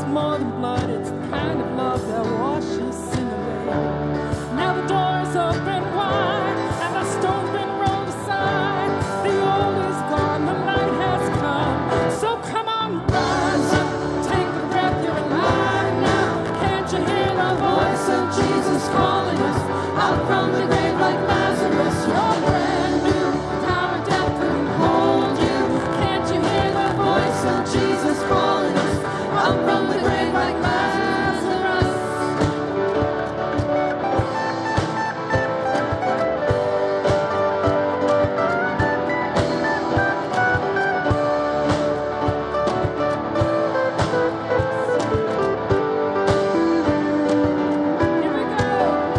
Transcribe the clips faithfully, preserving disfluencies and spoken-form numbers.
more than blood. It's the kind of love that washes sin away. Now the door's open wide, and the stone's been rolled aside. The old is gone, the light has come. So come on, rise up, take a breath, you're alive now. Can't you hear the voice of Jesus calling us out from the grave like Lazarus? You're brand new, power of death couldn't hold you. Can't you hear the voice of Jesus calling us out from the grave like Lazarus? Here we go.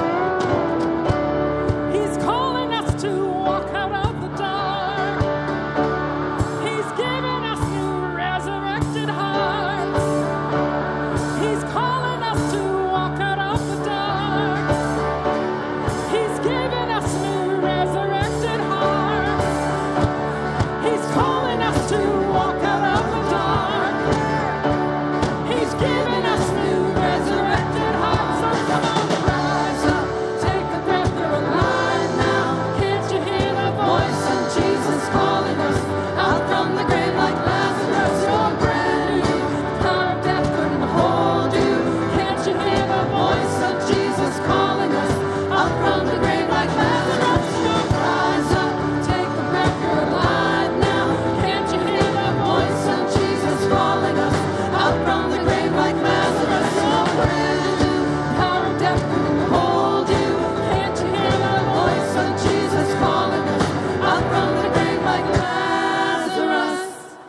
He's calling us to walk out of the dark. He's giving us new resurrected hearts. He's calling us to walk out of the dark. He's giving us new resurrected hearts. He's calling us to walk out of the dark. He's giving us new resurrected hearts. So come on, rise up, take a breath, you're alive now. Can't you hear the voice of Jesus calling us out from the grave like Lazarus? You're brand new, power of death couldn't hold you. Can't you hear the voice of Jesus calling us out from the grave like Lazarus? So rise up, take a breath, you're alive now. Can't you hear the voice of Jesus calling us out from the grave like Lazarus? You're brand new, power of death couldn't hold you. Can't you hear the voice of Jesus calling us out from the grave like Lazarus?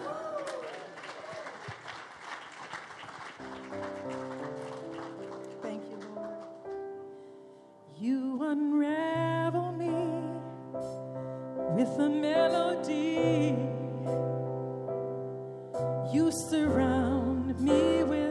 Thank you, Lord. You unravel me with a melody. You surround me with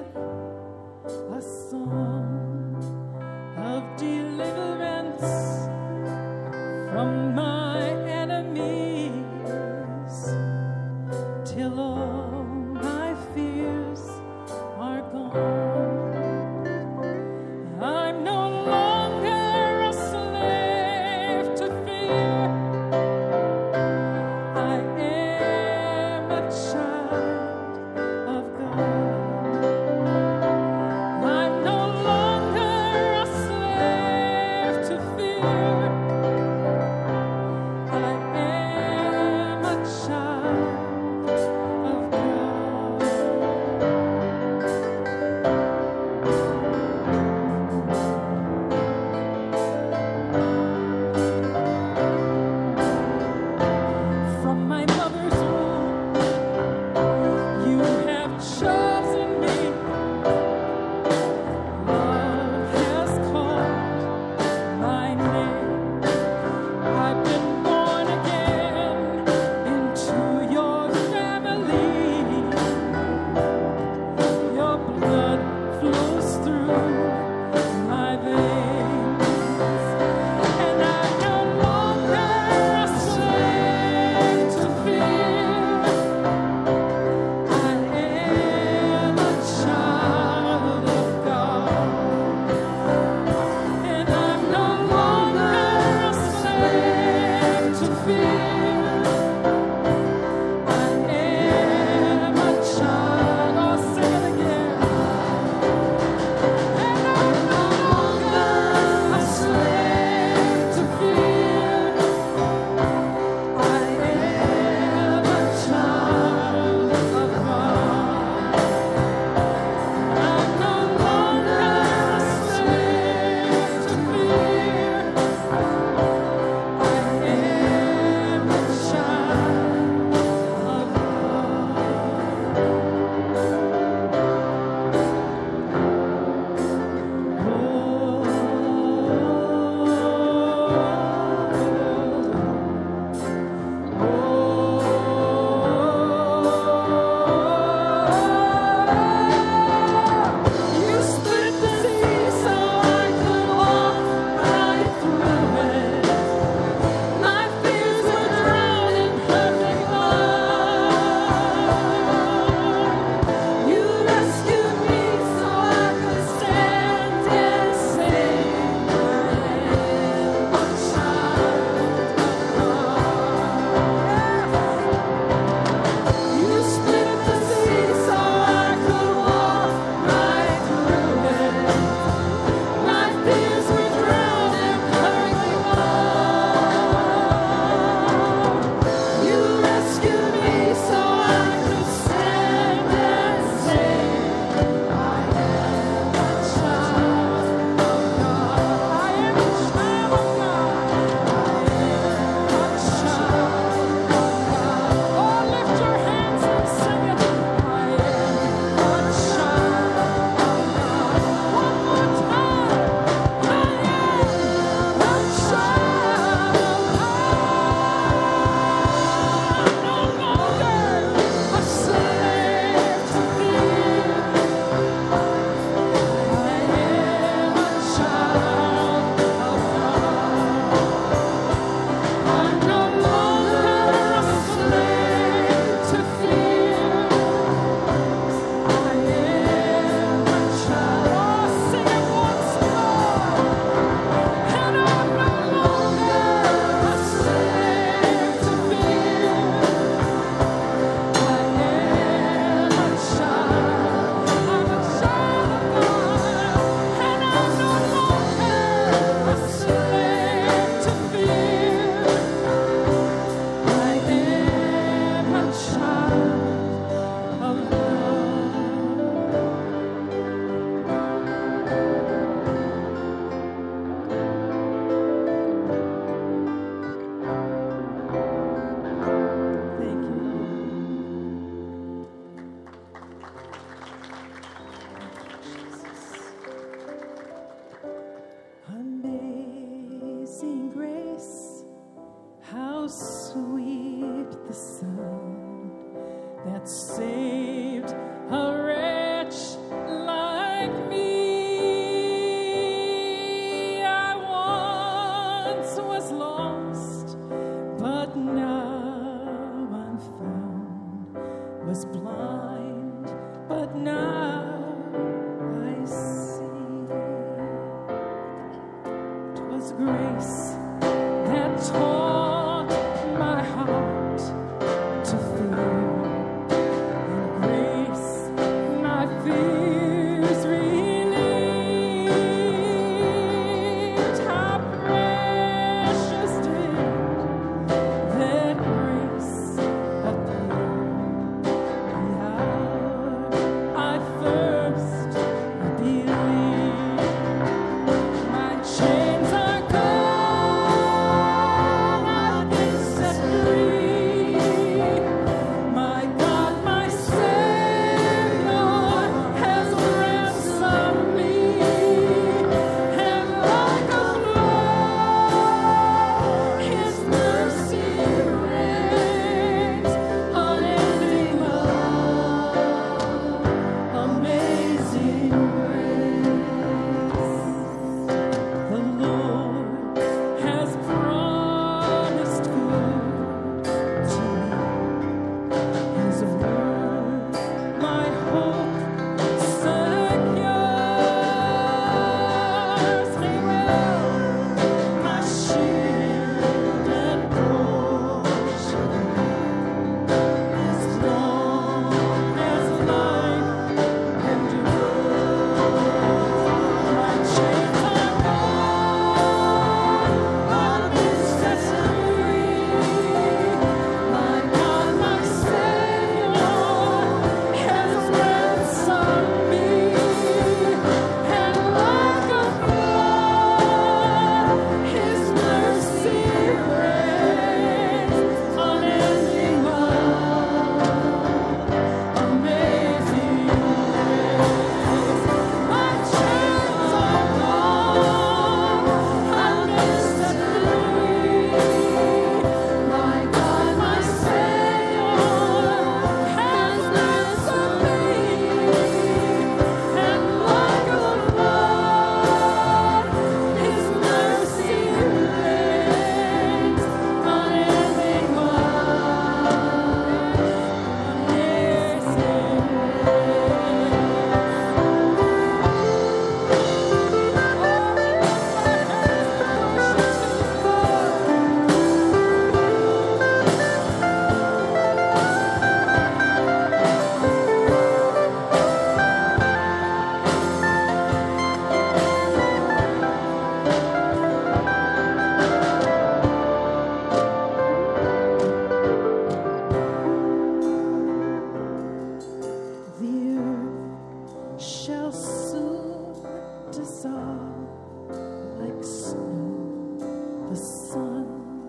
shall soon dissolve like snow. The sun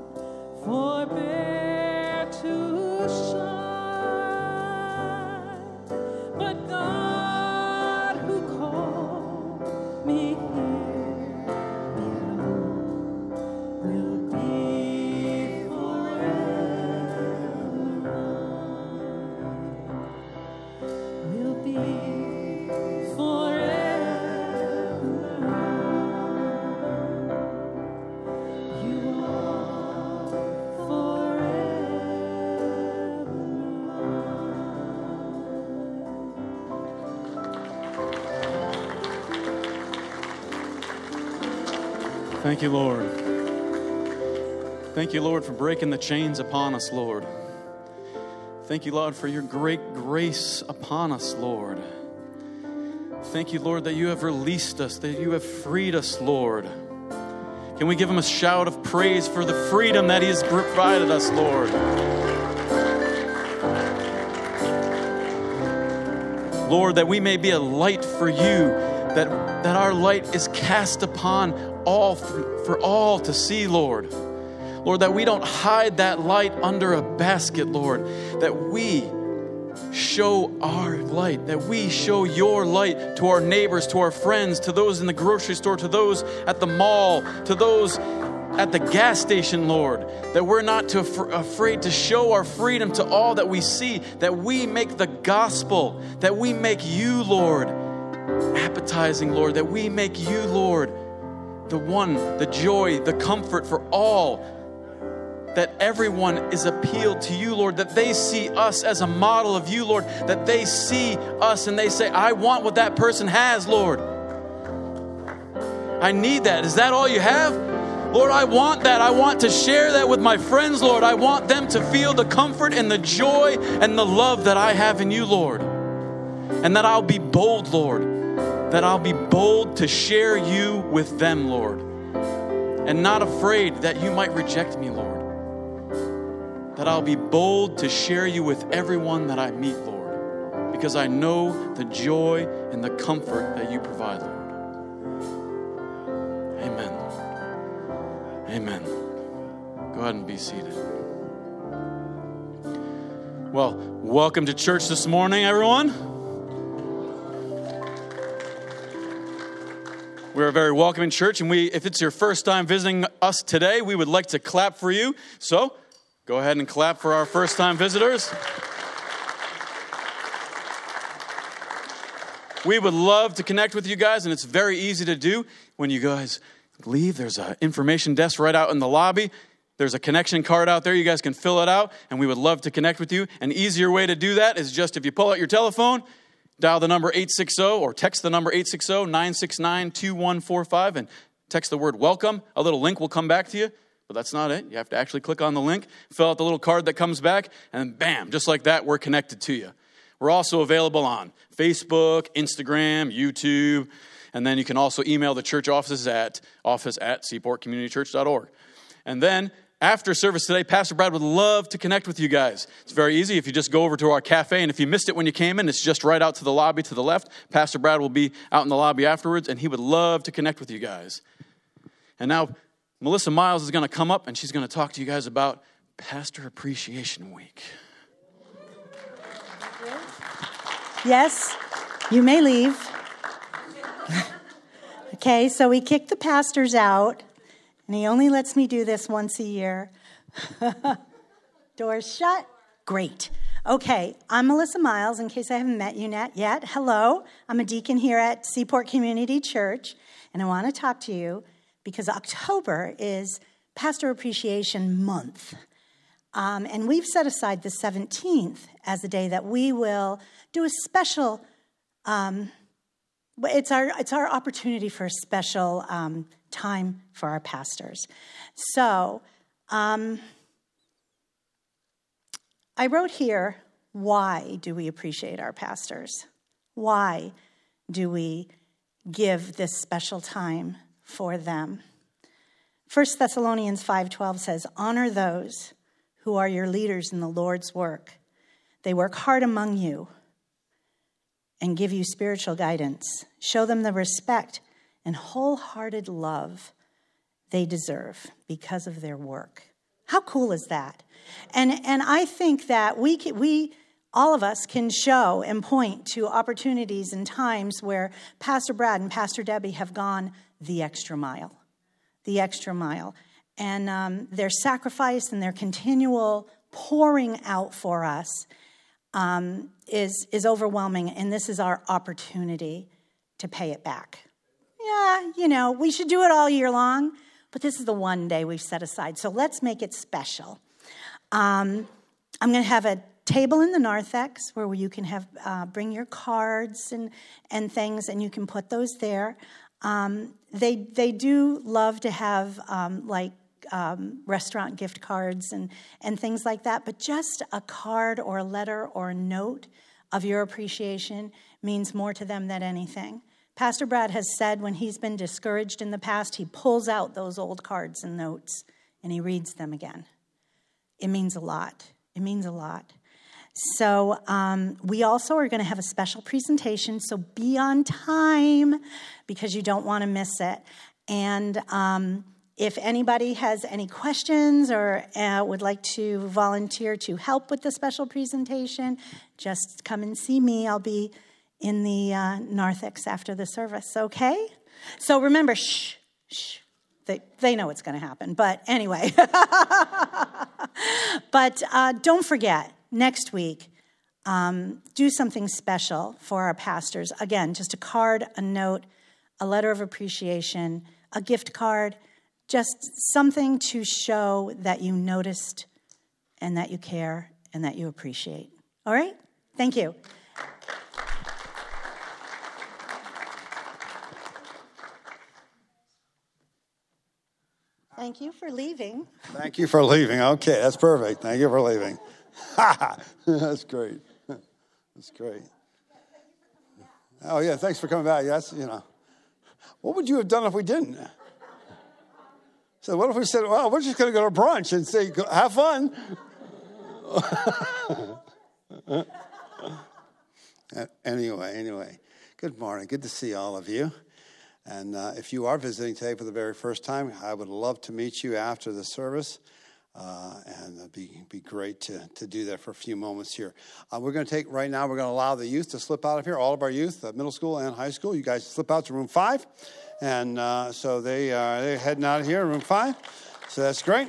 forbear to shine, but God who called me here below will be forever, will be forever. You are forever. Thank you, Lord. Thank you, Lord, for breaking the chains upon us, Lord. Thank you, Lord, for your great grace upon us, Lord. Thank you, Lord, that you have released us, that you have freed us, Lord. Can we give him a shout of praise for the freedom that he has provided us, Lord? Lord, that we may be a light for you, that, that our light is cast upon all for, for all to see, Lord. Lord, that we don't hide that light under a basket, Lord, that we show our light, that we show your light to our neighbors, to our friends, to those in the grocery store, to those at the mall, to those at the gas station, Lord, that we're not too af- afraid to show our freedom to all that we see, that we make the gospel, that we make you, Lord, appetizing, Lord, that we make you, Lord, the one, the joy, the comfort for all, that everyone is appealed to you, Lord, that they see us as a model of you, Lord, that they see us and they say, I want what that person has, Lord. I need that. Is that all you have? Lord, I want that. I want to share that with my friends, Lord. I want them to feel the comfort and the joy and the love that I have in you, Lord. And that I'll be bold, Lord, that I'll be bold to share you with them, Lord, and not afraid that you might reject me, Lord. That I'll be bold to share you with everyone that I meet, Lord, because I know the joy and the comfort that you provide, Lord. Amen. Amen. Go ahead and be seated. Well, welcome to church this morning, everyone. We're a very welcoming church, and we, if it's your first time visiting us today, we would like to clap for you. So, go ahead and clap for our first-time visitors. We would love to connect with you guys, and it's very easy to do. When you guys leave, there's an information desk right out in the lobby. There's a connection card out there. You guys can fill it out, and we would love to connect with you. An easier way to do that is just if you pull out your telephone, dial the number eight six zero or text the number eight six zero, nine six nine, two one four five and text the word welcome. A little link will come back to you. But that's not it. You have to actually click on the link, fill out the little card that comes back, and bam, just like that, we're connected to you. We're also available on Facebook, Instagram, YouTube, and then you can also email the church offices at office at seaport community church dot org. And then after service today, Pastor Brad would love to connect with you guys. It's very easy. If you just go over to our cafe, and if you missed it when you came in, it's just right out to the lobby to the left. Pastor Brad will be out in the lobby afterwards, and he would love to connect with you guys. And now Melissa Miles is going to come up, and she's going to talk to you guys about Pastor Appreciation Week. Yes, you may leave. Okay, so we kicked the pastors out, and he only lets me do this once a year. Doors shut. Great. Okay, I'm Melissa Miles, in case I haven't met you yet. Hello, I'm a deacon here at Seaport Community Church, and I want to talk to you because October is Pastor Appreciation Month. Um, and we've set aside the seventeenth as the day that we will do a special, um, it's our it's our opportunity for a special um, time for our pastors. So um, I wrote here, why do we appreciate our pastors? Why do we give this special time for them? First Thessalonians five twelve says, honor those who are your leaders in the Lord's work. They work hard among you. and give you spiritual guidance. Show them the respect and wholehearted love they deserve because of their work. How cool is that? And and I think that we can, we all of us can show and point to opportunities and times where Pastor Brad and Pastor Debbie have gone the extra mile, the extra mile. And um, their sacrifice and their continual pouring out for us um, is, is overwhelming. And this is our opportunity to pay it back. Yeah, you know, we should do it all year long, but this is the one day we've set aside. So let's make it special. Um, I'm going to have a table in the narthex where you can have uh, bring your cards and and things, and you can put those there. Um, they they do love to have um, like um, restaurant gift cards and and things like that. But just a card or a letter or a note of your appreciation means more to them than anything. Pastor Brad has said when he's been discouraged in the past, he pulls out those old cards and notes and he reads them again. It means a lot. It means a lot. So um, we also are going to have a special presentation, so be on time because you don't want to miss it. And um, if anybody has any questions or uh, would like to volunteer to help with the special presentation, just come and see me. I'll be in the uh, narthex after the service, okay? So remember, shh, shh. They, they know what's going to happen. But anyway. But uh, don't forget, next week, um, do something special for our pastors. Again, just a card, a note, a letter of appreciation, a gift card, just something to show that you noticed and that you care and that you appreciate. All right? Thank you. Thank you for leaving. Thank you for leaving. Okay, that's perfect. Thank you for leaving. That's great. That's great. Oh, yeah, thanks for coming back. That's, you know. What would you have done if we didn't? So what if we said, well, we're just going to go to brunch and say, have fun. Anyway, anyway. Good morning. Good to see all of you. And uh, if you are visiting today for the very first time, I would love to meet you after the service. Uh, and it'd be, be great to, to do that for a few moments here. Uh, we're going to take, right now, we're going to allow the youth to slip out of here. All of our youth, uh, middle school and high school, you guys slip out to room five. And uh, so they, uh, they're heading out of here, room five. So that's great.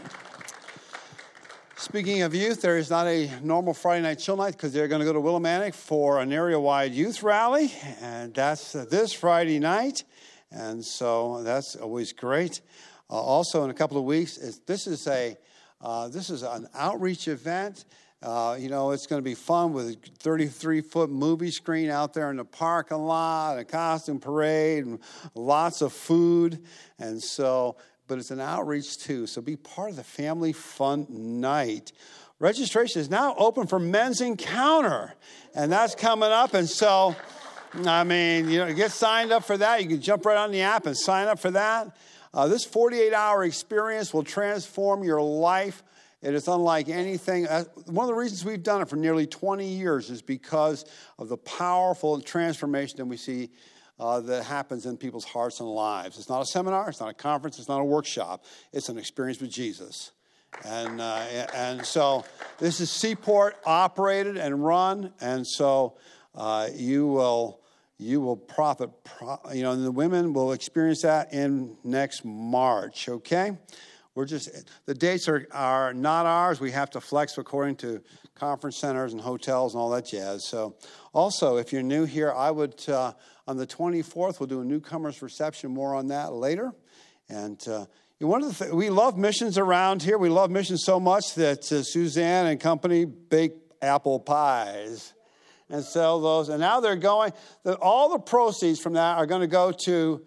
Speaking of youth, there is not a normal Friday night chill night because they're going to go to Willimantic for an area-wide youth rally. And that's uh, this Friday night. And so that's always great. Uh, also, in a couple of weeks, is, this is a uh, this is an outreach event. Uh, you know, it's going to be fun with a thirty-three foot movie screen out there in the parking lot, a costume parade, and lots of food. And so, but it's an outreach too. So be part of the family fun night. Registration is now open for Men's Encounter, and that's coming up. And so, I mean, you know, get signed up for that. You can jump right on the app and sign up for that. Uh, this forty-eight hour experience will transform your life. It is unlike anything. Uh, one of the reasons we've done it for nearly twenty years is because of the powerful transformation that we see uh, that happens in people's hearts and lives. It's not a seminar. It's not a conference. It's not a workshop. It's an experience with Jesus. And uh, and so this is Seaport operated and run. And so uh, you will... You will profit, you know, and the women will experience that in next March, okay? We're just, the dates are, are not ours. We have to flex according to conference centers and hotels and all that jazz. So also, if you're new here, I would, uh, on the twenty-fourth, we'll do a newcomers reception, more on that later. And uh, one of the th- we love missions around here. We love missions so much that uh, Suzanne and company bake apple pies and sell those. And now they're going, the, all the proceeds from that are going to go to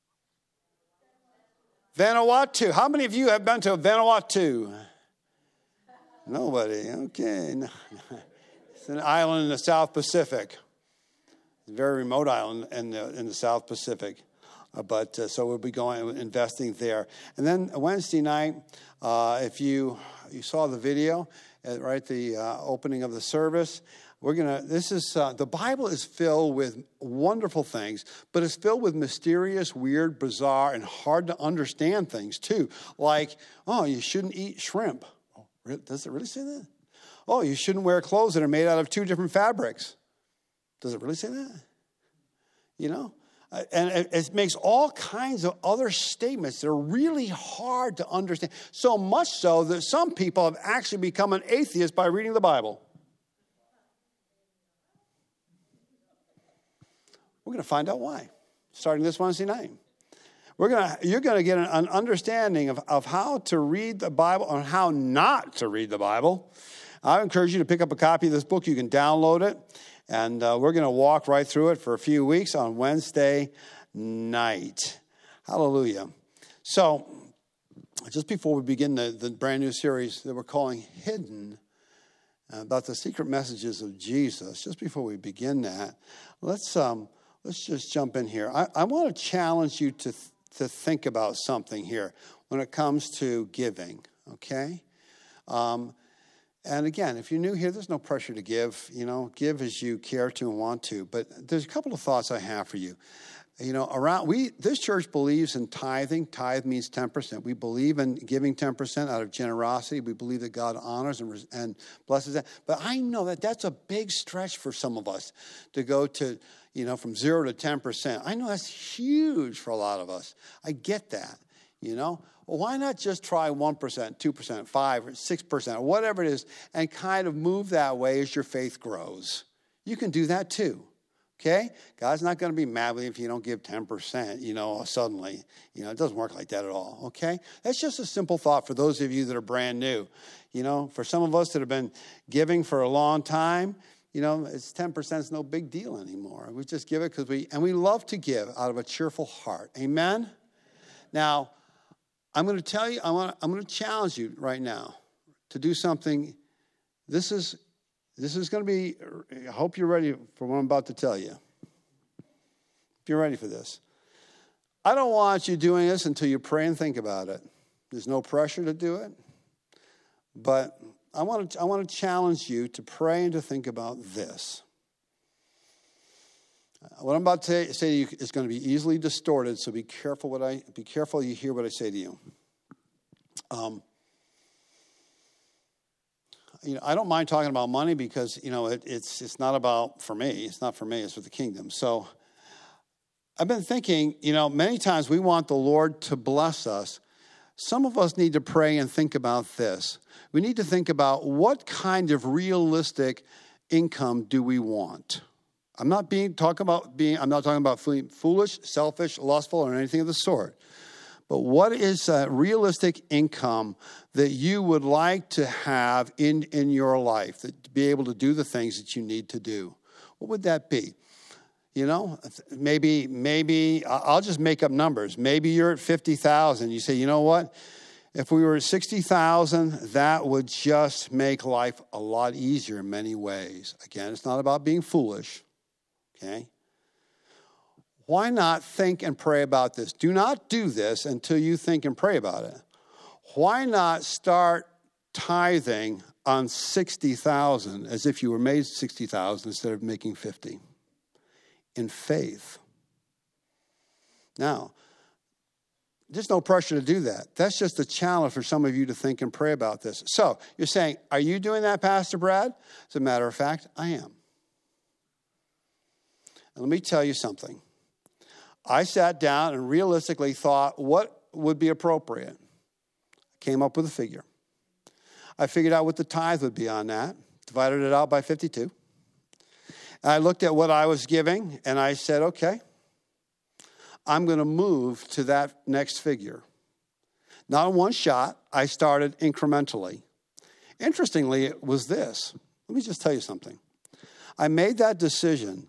Vanuatu. How many of you have been to Vanuatu? Nobody. Okay. It's an island in the South Pacific. It's a very remote island in the, in the South Pacific. Uh, but uh, so we'll be going, investing there. And then Wednesday night, uh, if you, you saw the video, uh, right, the uh, opening of the service, We're going to, this is, uh, the Bible is filled with wonderful things, but it's filled with mysterious, weird, bizarre, and hard to understand things too. Like, oh, you shouldn't eat shrimp. Oh, really? Does it really say that? Oh, you shouldn't wear clothes that are made out of two different fabrics. Does it really say that? You know? Uh, and it, it makes all kinds of other statements that are really hard to understand. So much so that some people have actually become an atheist by reading the Bible. We're going to find out why, starting this Wednesday night. We're gonna, you're going to get an, an understanding of, of how to read the Bible and how not to read the Bible. I encourage you to pick up a copy of this book. You can download it, and uh, we're going to walk right through it for a few weeks on Wednesday night. Hallelujah. So, just before we begin the, the brand new series that we're calling Hidden, about the secret messages of Jesus, just before we begin that, let's... Um, Let's just jump in here. I, I want to challenge you to, th- to think about something here when it comes to giving, okay? Um, and again, if you're new here, there's no pressure to give. You know, give as you care to and want to. But there's a couple of thoughts I have for you. You know, around we this church believes in tithing. Tithe means ten percent. We believe in giving ten percent out of generosity. We believe that God honors and, and blesses that. But I know that that's a big stretch for some of us to go to, you know, from zero to ten percent. I know that's huge for a lot of us. I get that, you know. Well, why not just try one percent, two percent, five percent, or six percent, or whatever it is, and kind of move that way as your faith grows? You can do that too. Okay? God's not going to be mad with you if you don't give ten percent, you know, suddenly. You know, it doesn't work like that at all, okay? That's just a simple thought for those of you that are brand new. You know, for some of us that have been giving for a long time, you know, it's ten percent is no big deal anymore. We just give it because we, and we love to give out of a cheerful heart. Amen? Now, I'm going to tell you, I want, I'm going to challenge you right now to do something. This is... This is going to be, I hope you're ready for what I'm about to tell you. If you're ready for this. I don't want you doing this until you pray and think about it. There's no pressure to do it. But I want to, I want to challenge you to pray and to think about this. What I'm about to say to you is going to be easily distorted, so be careful what I be careful you hear what I say to you. Um You know, I don't mind talking about money because, you know, it, it's it's not about for me. It's not for me. It's for the kingdom. So I've been thinking, you know, many times we want the Lord to bless us. Some of us need to pray and think about this. We need to think about what kind of realistic income do we want? I'm not being talking about being. I'm not talking about foolish, selfish, lustful, or anything of the sort. But what is a realistic income that you would like to have in, in your life, that to be able to do the things that you need to do? What would that be? You know, maybe, maybe I'll just make up numbers. Maybe you're at fifty thousand. You say, you know what? If we were at sixty thousand, that would just make life a lot easier in many ways. Again, it's not about being foolish, okay? Why not think and pray about this? Do not do this until you think and pray about it. Why not start tithing on sixty thousand as if you were made sixty thousand instead of making fifty in faith? Now, there's no pressure to do that. That's just a challenge for some of you to think and pray about this. So you're saying, are you doing that, Pastor Brad? As a matter of fact, I am. And let me tell you something. I sat down and realistically thought what would be appropriate. I came up with a figure. I figured out what the tithe would be on that, divided it out by fifty-two. And I looked at what I was giving, and I said, okay, I'm going to move to that next figure. Not in one shot. I started incrementally. Interestingly, it was this. Let me just tell you something. I made that decision.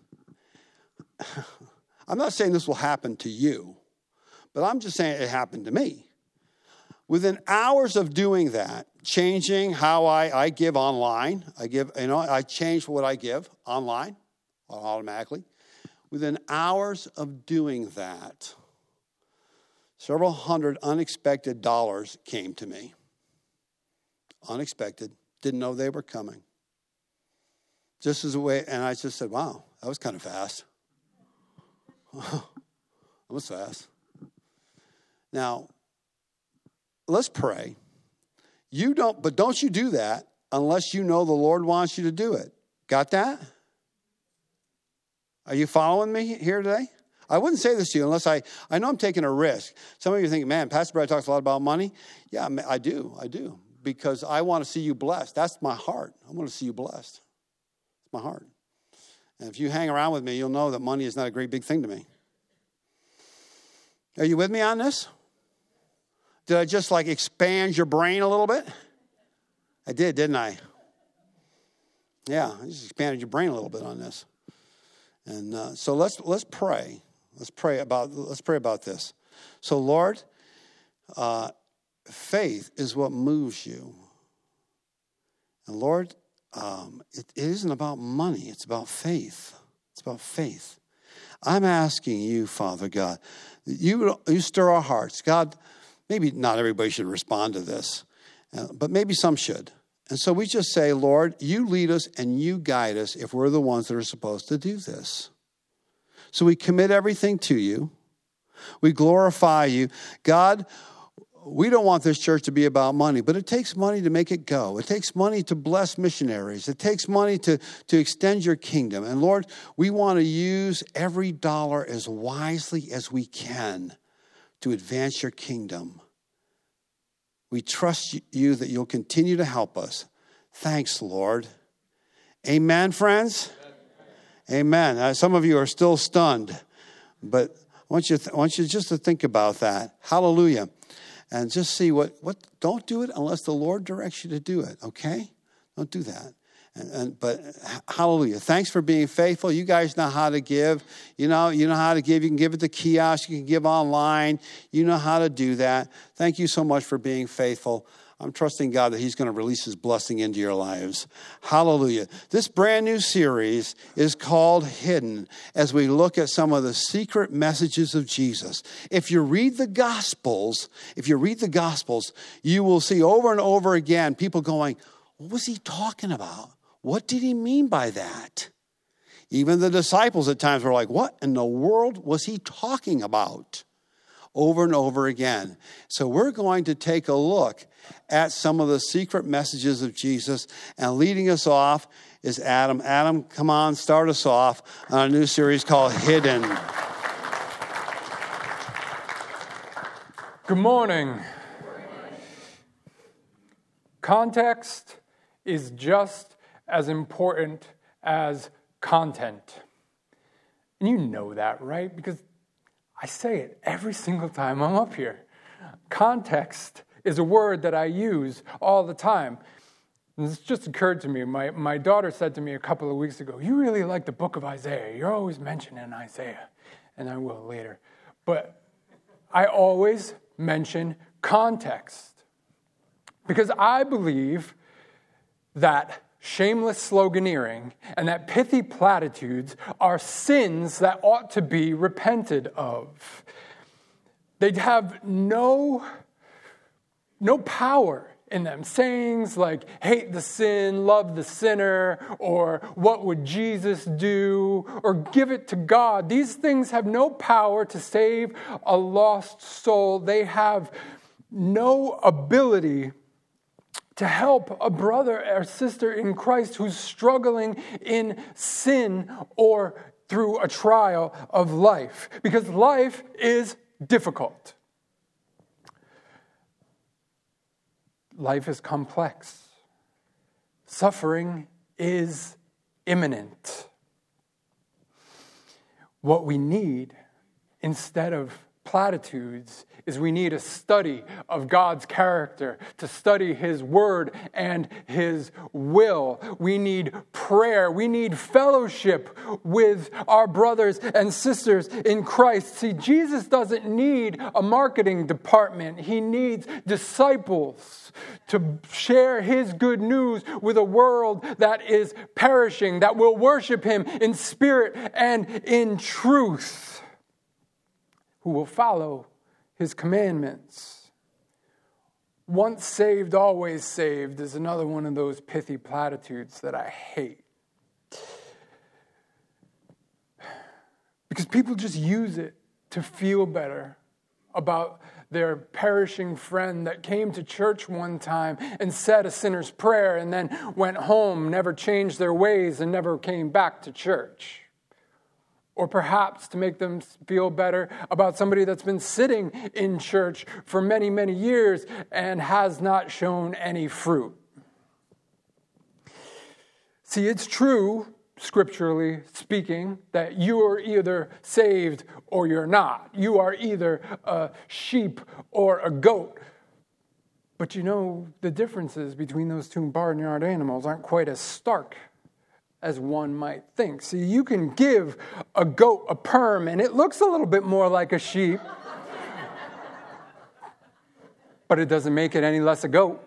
I'm not saying this will happen to you, but I'm just saying it happened to me. Within hours of doing that, changing how I, I give online, I give, you know, I changed what I give online automatically. Within hours of doing that, several hundred unexpected dollars came to me. Unexpected. Didn't know they were coming. Just as a way, and I just said, wow, that was kind of fast. That was fast. Now, let's pray. You don't, but don't you do that unless you know the Lord wants you to do it. Got that? Are you following me here today? I wouldn't say this to you unless I, I know I'm taking a risk. Some of you think, man, Pastor Brad talks a lot about money. Yeah, I do, I do. Because I want to see you blessed. That's my heart. I want to see you blessed. It's my heart. And if you hang around with me, you'll know that money is not a great big thing to me. Are you with me on this? Did I just like expand your brain a little bit? I did, didn't I? Yeah, I just expanded your brain a little bit on this. And uh, so let's let's pray. Let's pray about let's pray about this. So Lord, uh, faith is what moves you. And Lord, um, it, it isn't about money. It's about faith. It's about faith. I'm asking you, Father God, that you, you stir our hearts. God, maybe not everybody should respond to this, uh, but maybe some should. And so we just say, Lord, you lead us and you guide us if we're the ones that are supposed to do this. So we commit everything to you. We glorify you. God, we don't want this church to be about money, but it takes money to make it go. It takes money to bless missionaries. It takes money to, to extend your kingdom. And Lord, we want to use every dollar as wisely as we can to advance your kingdom. We trust you that you'll continue to help us. Thanks, Lord. Amen, friends? Amen. Uh, some of you are still stunned, but I want you, th- I want you just to think about that. Hallelujah. And just see what, what, don't do it unless the Lord directs you to do it, okay? Don't do that. And, and but hallelujah. Thanks for being faithful. You guys know how to give. You know, you know how to give. You can give at the kiosk. You can give online. You know how to do that. Thank you so much for being faithful. I'm trusting God that he's going to release his blessing into your lives. Hallelujah. This brand new series is called Hidden as we look at some of the secret messages of Jesus. If you read the Gospels, if you read the Gospels, you will see over and over again people going, what was he talking about? What did he mean by that? Even the disciples at times were like, what in the world was he talking about? Over and over again. So we're going to take a look at some of the secret messages of Jesus. And leading us off is Adam. Adam, come on, start us off on a new series called Hidden. Good morning. Context is just as important as content. And you know that, right? Because I say it every single time I'm up here. Context is a word that I use all the time. And this just occurred to me. My, my daughter said to me a couple of weeks ago, you really like the book of Isaiah. You're always mentioning Isaiah. And I will later. But I always mention context. Because I believe that shameless sloganeering and that pithy platitudes are sins that ought to be repented of. They'd have no, no power in them. Sayings like, hate the sin, love the sinner, or what would Jesus do, or give it to God. These things have no power to save a lost soul. They have no ability to help a brother or sister in Christ who's struggling in sin or through a trial of life. Because life is difficult. Life is complex. Suffering is imminent. What we need, instead of platitudes, is we need a study of God's character, to study his word and his will. We need prayer. We need fellowship with our brothers and sisters in Christ. See, Jesus doesn't need a marketing department. He needs disciples to share his good news with a world that is perishing, that will worship him in spirit and in truth, who will follow his commandments. Once saved, always saved is another one of those pithy platitudes that I hate. Because people just use it to feel better about their perishing friend that came to church one time and said a sinner's prayer and then went home, never changed their ways, and never came back to church. Or perhaps to make them feel better about somebody that's been sitting in church for many, many years and has not shown any fruit. See, it's true, scripturally speaking, that you are either saved or you're not. You are either a sheep or a goat. But you know, the differences between those two barnyard animals aren't quite as stark as one might think. See, you can give a goat a perm, and it looks a little bit more like a sheep, but it doesn't make it any less a goat.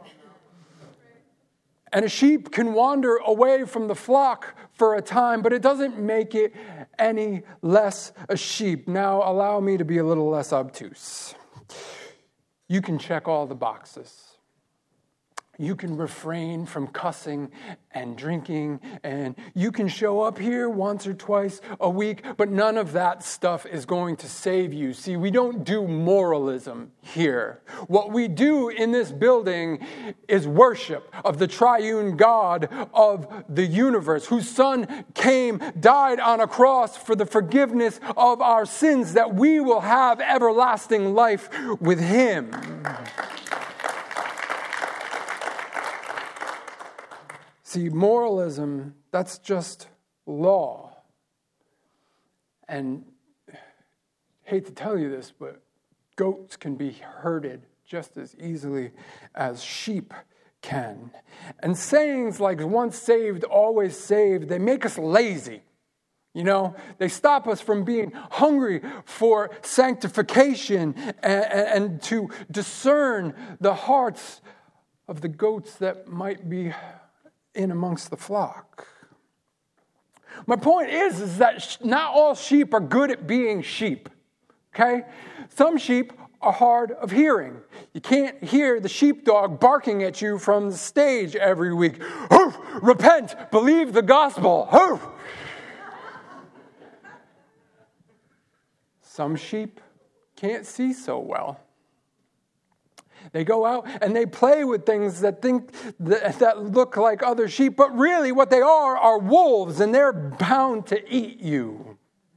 And a sheep can wander away from the flock for a time, but it doesn't make it any less a sheep. Now, allow me to be a little less obtuse. You can check all the boxes. You can refrain from cussing and drinking, and you can show up here once or twice a week, but none of that stuff is going to save you. See, we don't do moralism here. What we do in this building is worship of the triune God of the universe, whose Son came, died on a cross for the forgiveness of our sins, that we will have everlasting life with Him. See, moralism, that's just law. And hate to tell you this, but goats can be herded just as easily as sheep can. And sayings like once saved, always saved, they make us lazy. You know, they stop us from being hungry for sanctification and, and to discern the hearts of the goats that might be in amongst the flock. My point is, is that not all sheep are good at being sheep, okay? Some sheep are hard of hearing. You can't hear the sheepdog barking at you from the stage every week. Hoof! Repent, believe the gospel. Hoof! Some sheep can't see so well. They go out and they play with things that think that, that look like other sheep, but really what they are are wolves, and they're bound to eat you.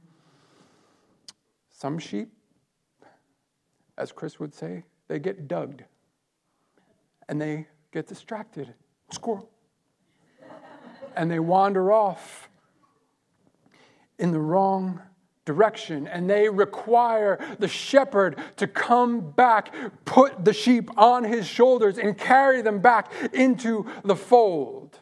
Some sheep, as Chris would say, they get dugged and they get distracted. Squirrel. And they wander off in the wrong direction, and they require the shepherd to come back, put the sheep on his shoulders, and carry them back into the fold.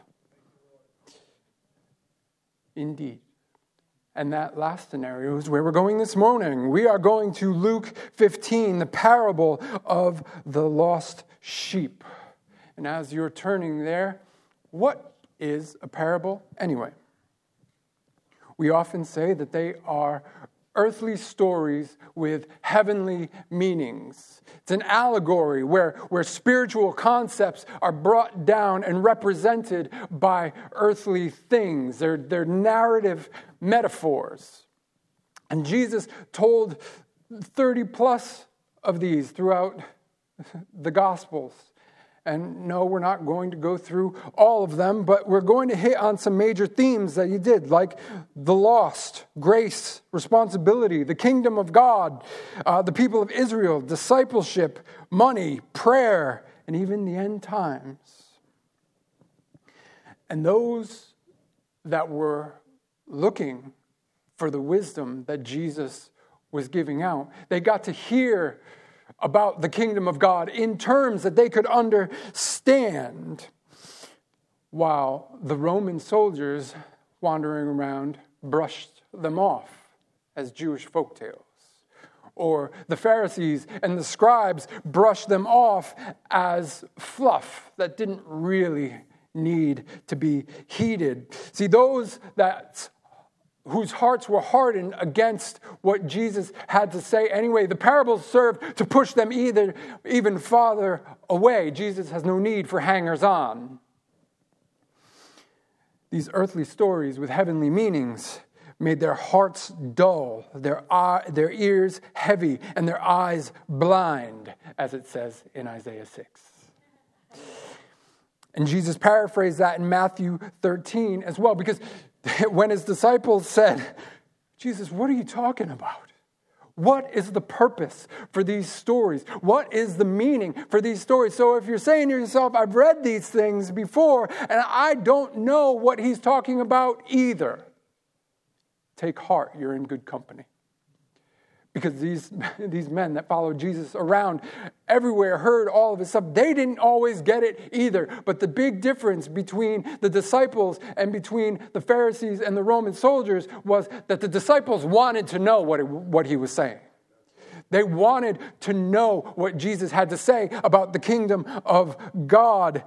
Indeed. And that last scenario is where we're going this morning. We are going to Luke fifteen, the parable of the lost sheep. And as you're turning there, what is a parable anyway? We often say that they are earthly stories with heavenly meanings. It's an allegory where, where spiritual concepts are brought down and represented by earthly things. They're, they're narrative metaphors. And Jesus told thirty plus of these throughout the Gospels. And no, we're not going to go through all of them, but we're going to hit on some major themes that he did, like the lost, grace, responsibility, the kingdom of God, uh, the people of Israel, discipleship, money, prayer, and even the end times. And those that were looking for the wisdom that Jesus was giving out, they got to hear about the kingdom of God in terms that they could understand, while the Roman soldiers wandering around brushed them off as Jewish folktales. Or the Pharisees and the scribes brushed them off as fluff that didn't really need to be heeded. See, those that whose hearts were hardened against what Jesus had to say anyway, the parables served to push them either even farther away. Jesus has no need for hangers-on. These earthly stories with heavenly meanings made their hearts dull, their eye, their ears heavy, and their eyes blind, as it says in Isaiah six. And Jesus paraphrased that in Matthew thirteen as well, because when his disciples said, Jesus, what are you talking about? What is the purpose for these stories? What is the meaning for these stories? So if you're saying to yourself, I've read these things before, and I don't know what he's talking about either, take heart, you're in good company. Because these, these men that followed Jesus around everywhere, heard all of his stuff, they didn't always get it either. But the big difference between the disciples and between the Pharisees and the Roman soldiers was that the disciples wanted to know what, it, what he was saying. They wanted to know what Jesus had to say about the kingdom of God.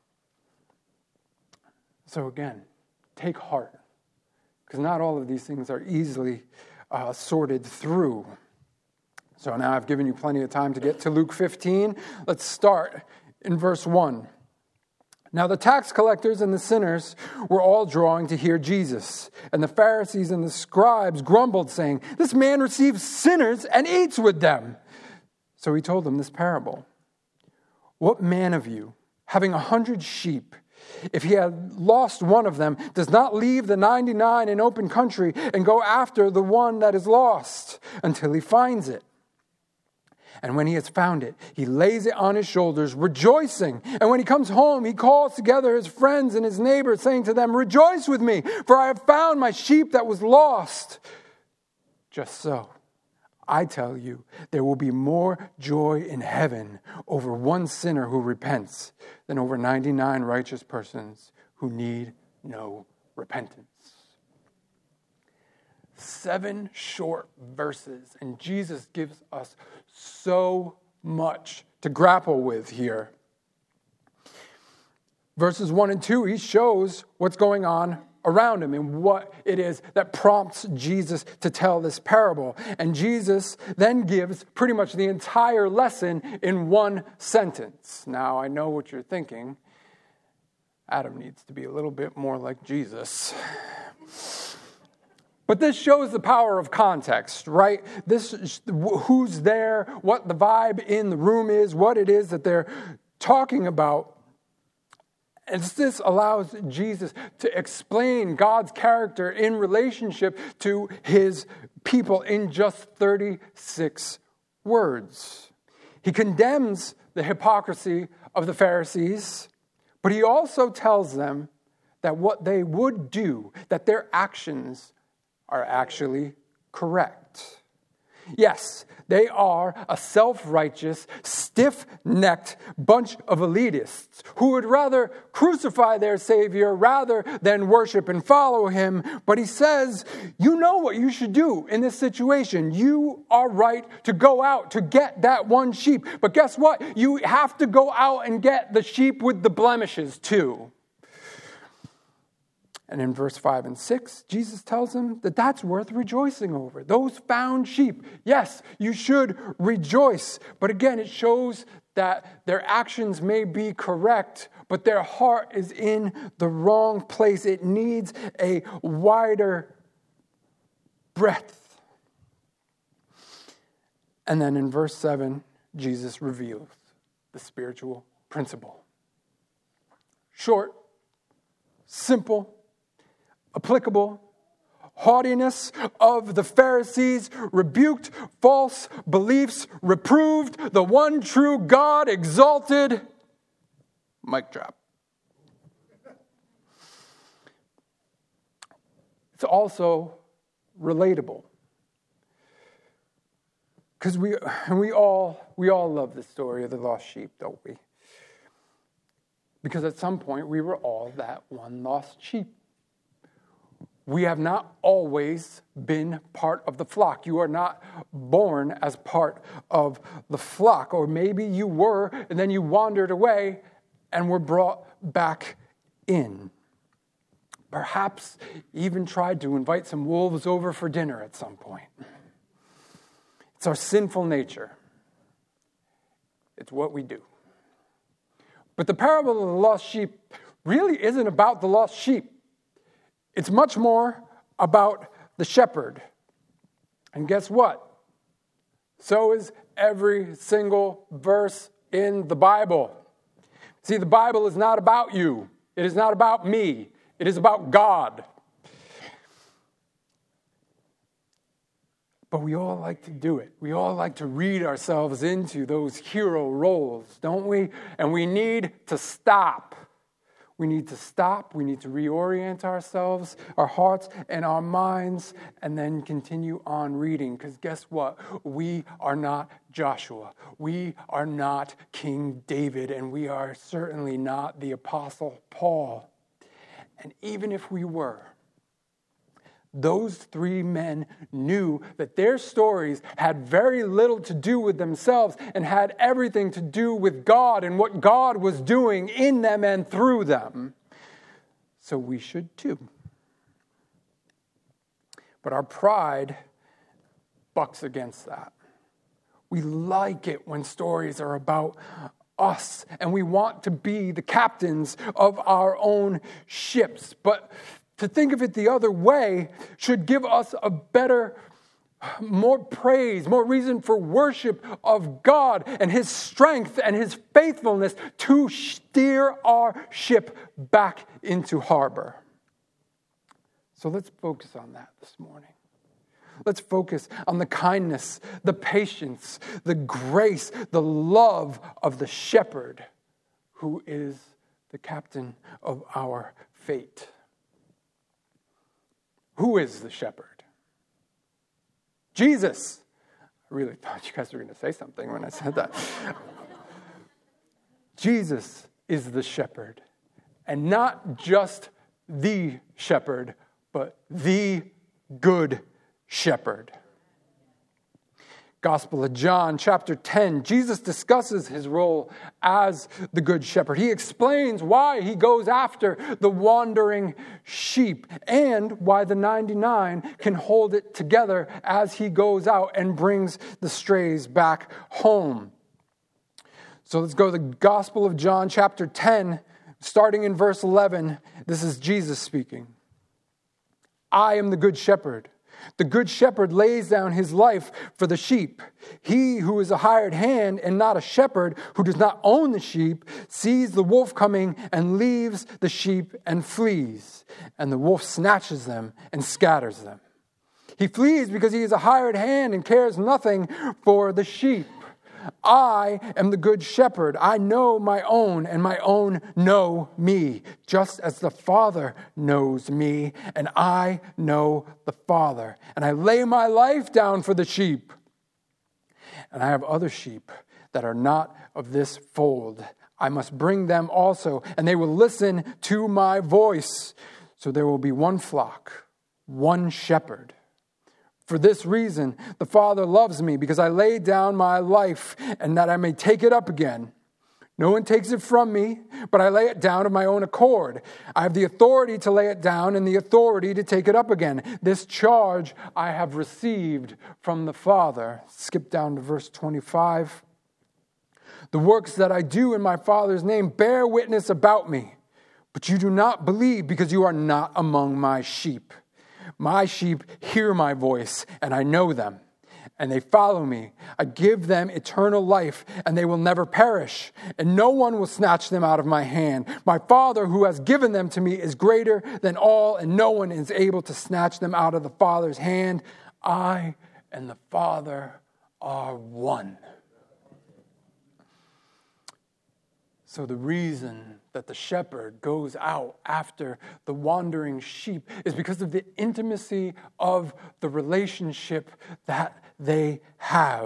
So again, take heart, because not all of these things are easily uh, sorted through. So now I've given you plenty of time to get to Luke fifteen. Let's start in verse one. Now the tax collectors and the sinners were all drawing to hear Jesus. And the Pharisees and the scribes grumbled, saying, this man receives sinners and eats with them. So he told them this parable. What man of you, having a hundred sheep, if he had lost one of them, does not leave the ninety-nine in open country and go after the one that is lost until he finds it? And when he has found it, he lays it on his shoulders, rejoicing. And when he comes home, he calls together his friends and his neighbors, saying to them, rejoice with me, for I have found my sheep that was lost. Just so, I tell you, there will be more joy in heaven over one sinner who repents than over ninety-nine righteous persons who need no repentance. Seven short verses, and Jesus gives us so much to grapple with here. Verses one and two, he shows what's going on around him and what it is that prompts Jesus to tell this parable. And Jesus then gives pretty much the entire lesson in one sentence. Now, I know what you're thinking. Adam needs to be a little bit more like Jesus. But this shows the power of context, right? This, who's there, what the vibe in the room is, what it is that they're talking about. And this allows Jesus to explain God's character in relationship to his people in just thirty-six words. He condemns the hypocrisy of the Pharisees, but he also tells them that what they would do, that their actions are actually correct. Yes, they are a self-righteous, stiff-necked bunch of elitists who would rather crucify their Savior rather than worship and follow him. But he says, you know what you should do in this situation. You are right to go out to get that one sheep. But guess what? You have to go out and get the sheep with the blemishes too. And in verse five and six, Jesus tells them that that's worth rejoicing over. Those found sheep, yes, you should rejoice. But again, it shows that their actions may be correct, but their heart is in the wrong place. It needs a wider breadth. And then in verse seven, Jesus reveals the spiritual principle. Short, simple, applicable. Haughtiness of the Pharisees rebuked, false beliefs reproved, the one true God exalted. Mic drop. It's also relatable. Because we we all we all love the story of the lost sheep, don't we? Because at some point we were all that one lost sheep. We have not always been part of the flock. You are not born as part of the flock. Or maybe you were, and then you wandered away and were brought back in. Perhaps even tried to invite some wolves over for dinner at some point. It's our sinful nature. It's what we do. But the parable of the lost sheep really isn't about the lost sheep. It's much more about the shepherd. And guess what? So is every single verse in the Bible. See, the Bible is not about you. It is not about me. It is about God. But we all like to do it. We all like to read ourselves into those hero roles, don't we? And we need to stop. We need to stop. We need to reorient ourselves, our hearts and our minds, and then continue on reading. Because guess what? We are not Joshua. We are not King David. And we are certainly not the Apostle Paul. And even if we were, those three men knew that their stories had very little to do with themselves and had everything to do with God and what God was doing in them and through them. So we should too. But our pride bucks against that. We like it when stories are about us, and we want to be the captains of our own ships. But to think of it the other way should give us a better, more praise, more reason for worship of God and His strength and His faithfulness to steer our ship back into harbor. So let's focus on that this morning. Let's focus on the kindness, the patience, the grace, the love of the shepherd who is the captain of our fate. Who is the shepherd? Jesus. I really thought you guys were going to say something when I said that. Jesus is the shepherd. And not just the shepherd, but the good shepherd. Gospel of John, chapter ten, Jesus discusses his role as the good shepherd. He explains why he goes after the wandering sheep and why the ninety-nine can hold it together as he goes out and brings the strays back home. So let's go to the Gospel of John, chapter ten, starting in verse eleven. This is Jesus speaking. I am the good shepherd. The good shepherd lays down his life for the sheep. He who is a hired hand and not a shepherd, who does not own the sheep, sees the wolf coming and leaves the sheep and flees. And the wolf snatches them and scatters them. He flees because he is a hired hand and cares nothing for the sheep. I am the good shepherd. I know my own, and my own know me, just as the Father knows me, and I know the Father. And I lay my life down for the sheep. And I have other sheep that are not of this fold. I must bring them also, and they will listen to my voice. So there will be one flock, one shepherd. For this reason, the Father loves me, because I lay down my life, and that I may take it up again. No one takes it from me, but I lay it down of my own accord. I have the authority to lay it down and the authority to take it up again. This charge I have received from the Father. Skip down to verse twenty-five. The works that I do in my Father's name bear witness about me, but you do not believe because you are not among my sheep. My sheep hear my voice, and I know them, and they follow me. I give them eternal life, and they will never perish, and no one will snatch them out of my hand. My Father, who has given them to me, is greater than all, and no one is able to snatch them out of the Father's hand. I and the Father are one. So the reason that the shepherd goes out after the wandering sheep is because of the intimacy of the relationship that they have.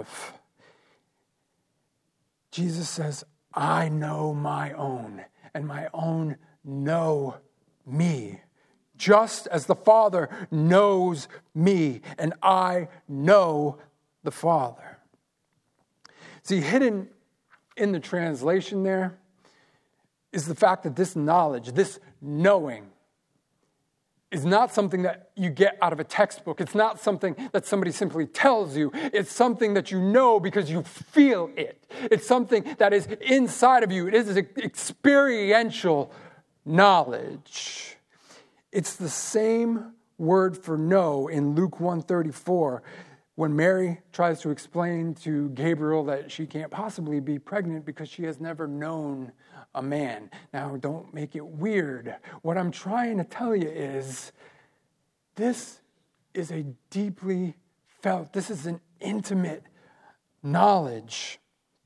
Jesus says, I know my own, and my own know me, just as the Father knows me, and I know the Father. See, hidden in the translation there is the fact that this knowledge, this knowing, is not something that you get out of a textbook. It's not something that somebody simply tells you. It's something that you know because you feel it. It's something that is inside of you. It is experiential knowledge. It's the same word for no in Luke one thirty-four, when Mary tries to explain to Gabriel that she can't possibly be pregnant because she has never known a man. Now, don't make it weird. What I'm trying to tell you is this is a deeply felt, this is an intimate knowledge.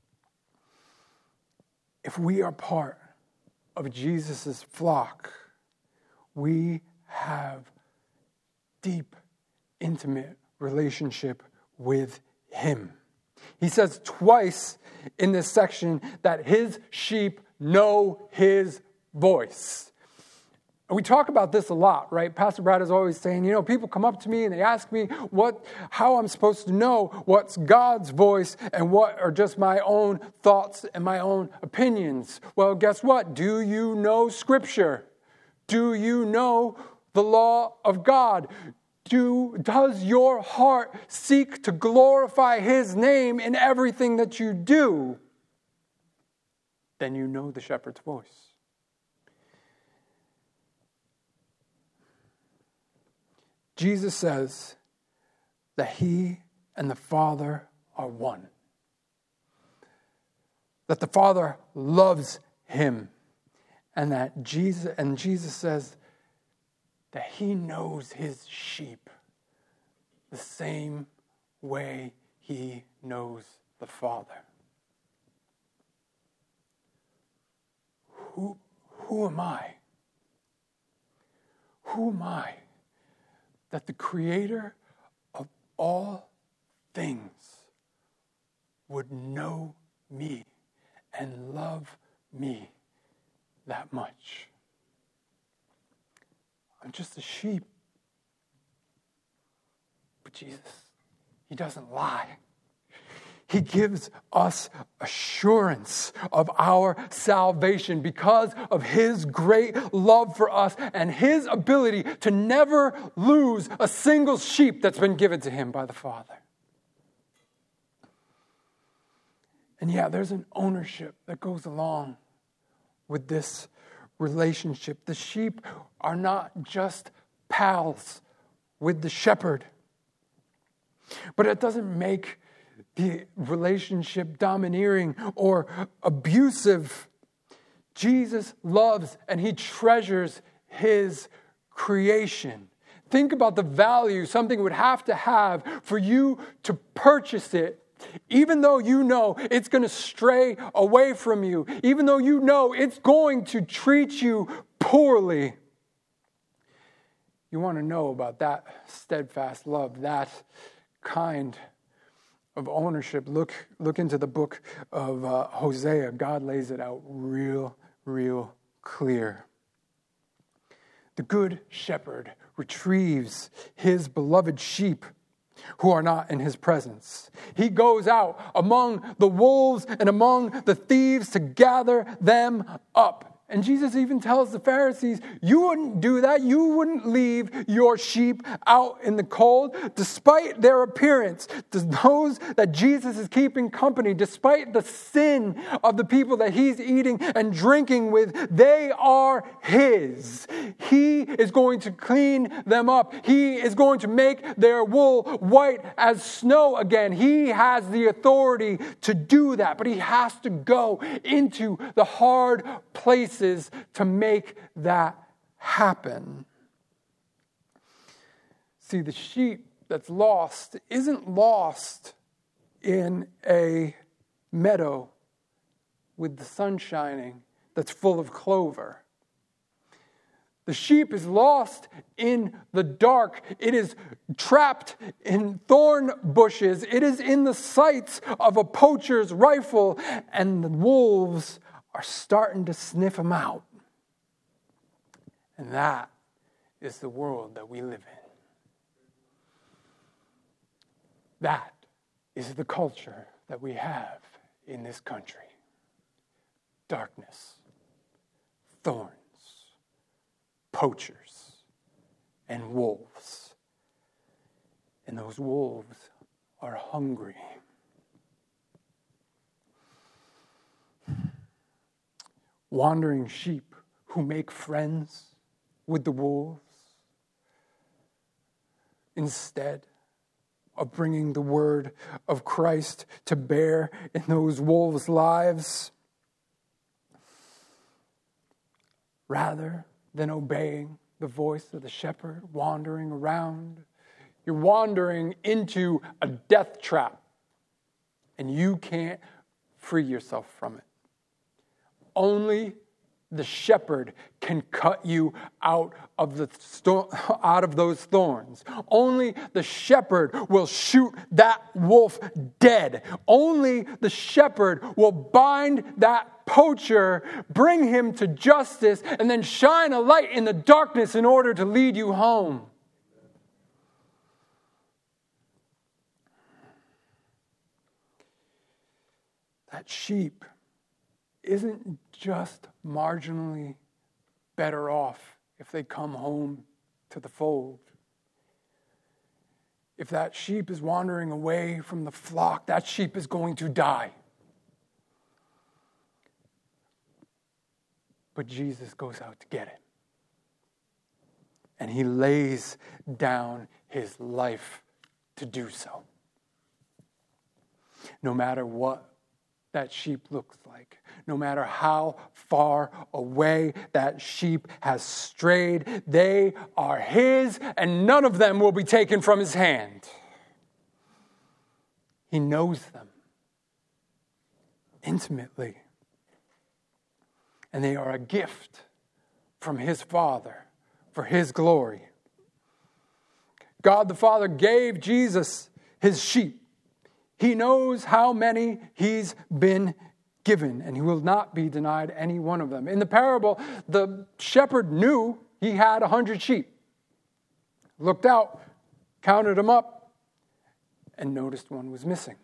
If we are part of Jesus' flock, we have deep, intimate relationship with him. He says twice in this section that his sheep know his voice. And we talk about this a lot, right? Pastor Brad is always saying, you know, people come up to me and they ask me what, how I'm supposed to know what's God's voice and what are just my own thoughts and my own opinions. Well, guess what? Do you know Scripture? Do you know the law of God? Do, does your heart seek to glorify his name in everything that you do? Then you know the shepherd's voice. Jesus says that he and the Father are one. That the Father loves him. And that Jesus, and Jesus says that he knows his sheep the same way he knows the Father. Who, who am I? Who am I that the Creator of all things would know me and love me that much? I'm just a sheep. But Jesus, he doesn't lie. He gives us assurance of our salvation because of his great love for us and his ability to never lose a single sheep that's been given to him by the Father. And yeah, there's an ownership that goes along with this relationship. The sheep are not just pals with the shepherd. But it doesn't make the relationship domineering or abusive. Jesus loves and he treasures his creation. Think about the value something would have to have for you to purchase it, even though you know it's going to stray away from you, even though you know it's going to treat you poorly. You want to know about that steadfast love, that kind of ownership. Look, look into the book of uh, Hosea. God lays it out real, real clear. The good shepherd retrieves his beloved sheep who are not in his presence. He goes out among the wolves and among the thieves to gather them up. And Jesus even tells the Pharisees, you wouldn't do that. You wouldn't leave your sheep out in the cold. Despite their appearance, those that Jesus is keeping company, despite the sin of the people that he's eating and drinking with, they are his. He is going to clean them up. He is going to make their wool white as snow again. He has the authority to do that, but he has to go into the hard places to make that happen. See, the sheep that's lost isn't lost in a meadow with the sun shining that's full of clover. The sheep is lost in the dark. It is trapped in thorn bushes. It is in the sights of a poacher's rifle, and the wolves are starting to sniff them out. And that is the world that we live in. That is the culture that we have in this country. Darkness, thorns, poachers, and wolves. And those wolves are hungry. Wandering sheep who make friends with the wolves instead of bringing the word of Christ to bear in those wolves' lives, rather than obeying the voice of the shepherd, wandering around, you're wandering into a death trap, and you can't free yourself from it. Only the shepherd can cut you out of the sto- out of those thorns. Only the shepherd will shoot that wolf dead. Only the shepherd will bind that poacher, bring him to justice, and then shine a light in the darkness in order to lead you home. That sheep isn't just marginally better off if they come home to the fold. If that sheep is wandering away from the flock, that sheep is going to die. But Jesus goes out to get it. And he lays down his life to do so. No matter what that sheep looks like, no matter how far away that sheep has strayed, they are his, and none of them will be taken from his hand. He knows them intimately, and they are a gift from his Father for his glory. God the Father gave Jesus his sheep. He knows how many he's been given, and he will not be denied any one of them. In the parable, the shepherd knew he had a hundred sheep. Looked out, counted them up, and noticed one was missing.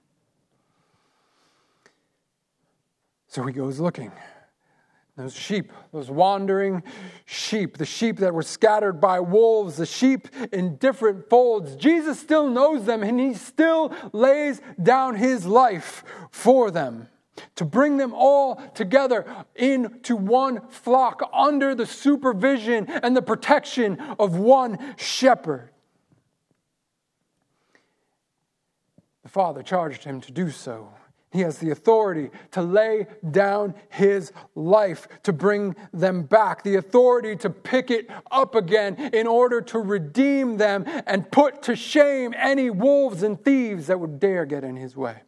So he goes looking. Those sheep, those wandering sheep, the sheep that were scattered by wolves, the sheep in different folds. Jesus still knows them, and he still lays down his life for them to bring them all together into one flock under the supervision and the protection of one shepherd. The Father charged him to do so. He has the authority to lay down his life to bring them back, the authority to pick it up again in order to redeem them and put to shame any wolves and thieves that would dare get in his way.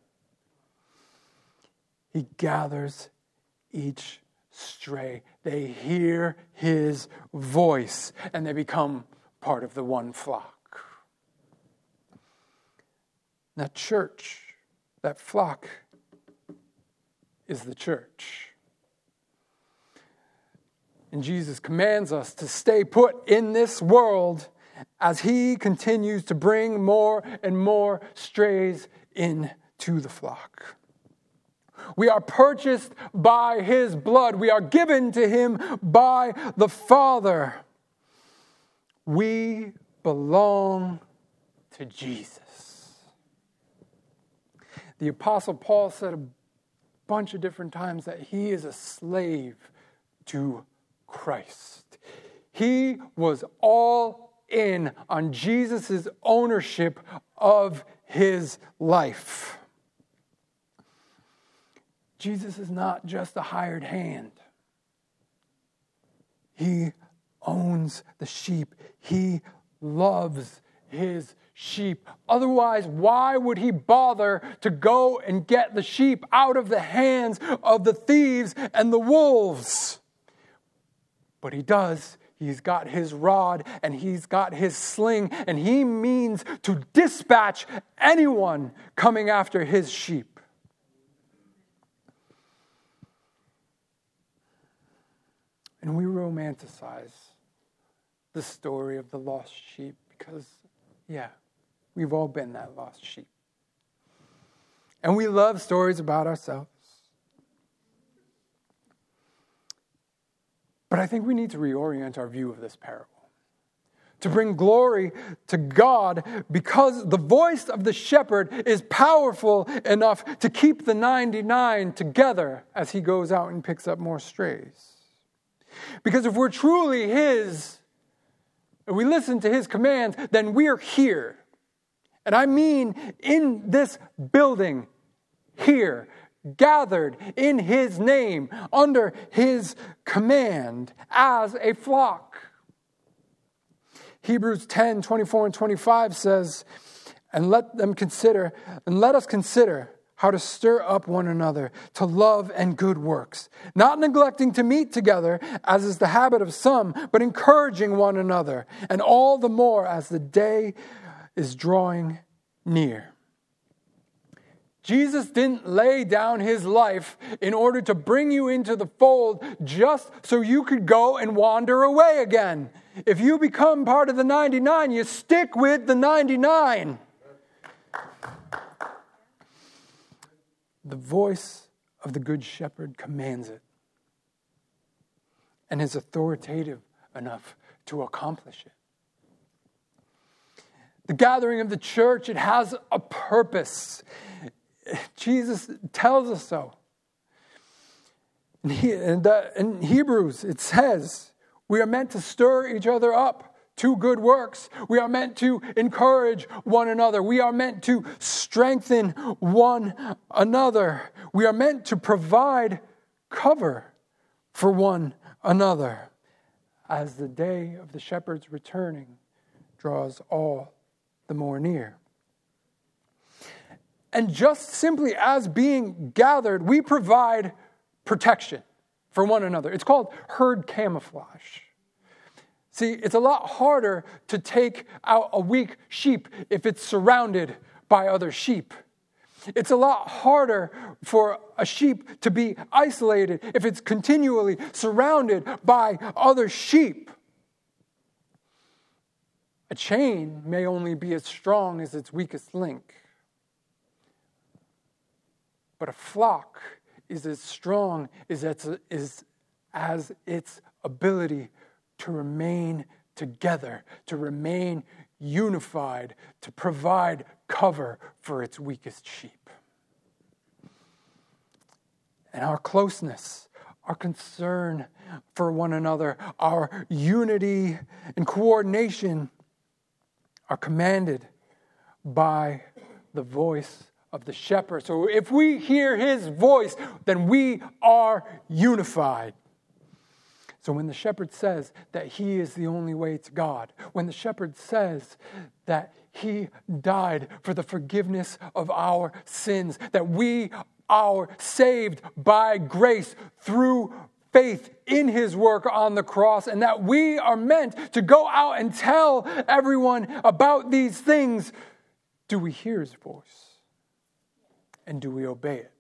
He gathers each stray. They hear his voice, and they become part of the one flock. That church, that flock, is the church. And Jesus commands us to stay put in this world as he continues to bring more and more strays into the flock. We are purchased by his blood. We are given to him by the Father. We belong to Jesus. The Apostle Paul said a bunch of different times that he is a slave to Christ. He was all in on Jesus' ownership of his life. Jesus is not just a hired hand. He owns the sheep. He loves his sheep. Otherwise, why would he bother to go and get the sheep out of the hands of the thieves and the wolves? But he does. He's got his rod and he's got his sling, and he means to dispatch anyone coming after his sheep. And we romanticize the story of the lost sheep because, yeah, we've all been that lost sheep. And we love stories about ourselves. But I think we need to reorient our view of this parable to bring glory to God, because the voice of the shepherd is powerful enough to keep the ninety-nine together as he goes out and picks up more strays. Because if we're truly his, and we listen to his commands, then we're here. And I mean in this building, here, gathered in his name, under his command, as a flock. Hebrews ten, twenty-four and twenty-five says, and let them consider, and let us consider how to stir up one another to love and good works, not neglecting to meet together, as is the habit of some, but encouraging one another, and all the more as the day is drawing near. Jesus didn't lay down his life in order to bring you into the fold just so you could go and wander away again. If you become part of the ninety-nine, you stick with the ninety-nine. The voice of the Good Shepherd commands it and is authoritative enough to accomplish it. The gathering of the church, it has a purpose. Jesus tells us so. In, he, in, the, in Hebrews, it says, we are meant to stir each other up to good works. We are meant to encourage one another. We are meant to strengthen one another. We are meant to provide cover for one another as the day of the shepherd's returning draws all the more near. And just simply as being gathered, we provide protection for one another. It's called herd camouflage. See, it's a lot harder to take out a weak sheep if it's surrounded by other sheep. It's a lot harder for a sheep to be isolated if it's continually surrounded by other sheep. A chain may only be as strong as its weakest link. But a flock is as strong as its, is, as its ability to remain together, to remain unified, to provide cover for its weakest sheep. And our closeness, our concern for one another, our unity and coordination are commanded by the voice of the shepherd. So if we hear his voice, then we are unified. So when the shepherd says that he is the only way to God, when the shepherd says that he died for the forgiveness of our sins, that we are saved by grace through faith in his work on the cross, and that we are meant to go out and tell everyone about these things, do we hear his voice? And do we obey it?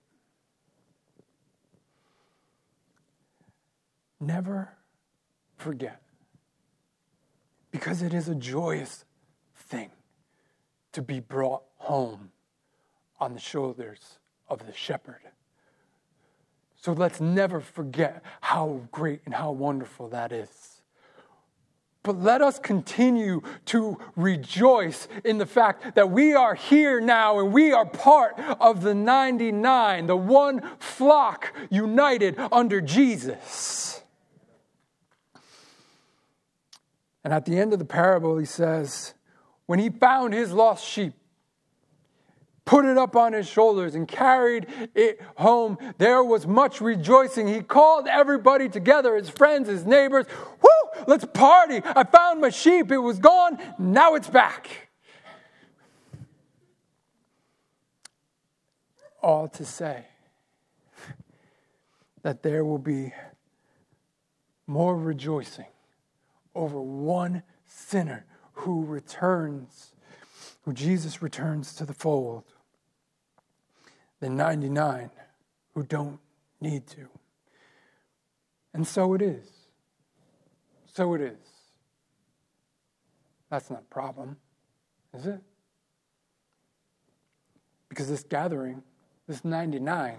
Never forget, because it is a joyous thing to be brought home on the shoulders of the shepherd. So let's never forget how great and how wonderful that is. But let us continue to rejoice in the fact that we are here now and we are part of the ninety-nine, the one flock united under Jesus. And at the end of the parable, he says, when he found his lost sheep, put it up on his shoulders and carried it home, there was much rejoicing. He called everybody together, his friends, his neighbors. Woo! Let's party. I found my sheep. It was gone. Now it's back. All to say that there will be more rejoicing over one sinner who returns, who Jesus returns to the fold, than ninety-nine who don't need to. And so it is. So it is. That's not a problem, is it? Because this gathering, this ninety-nine,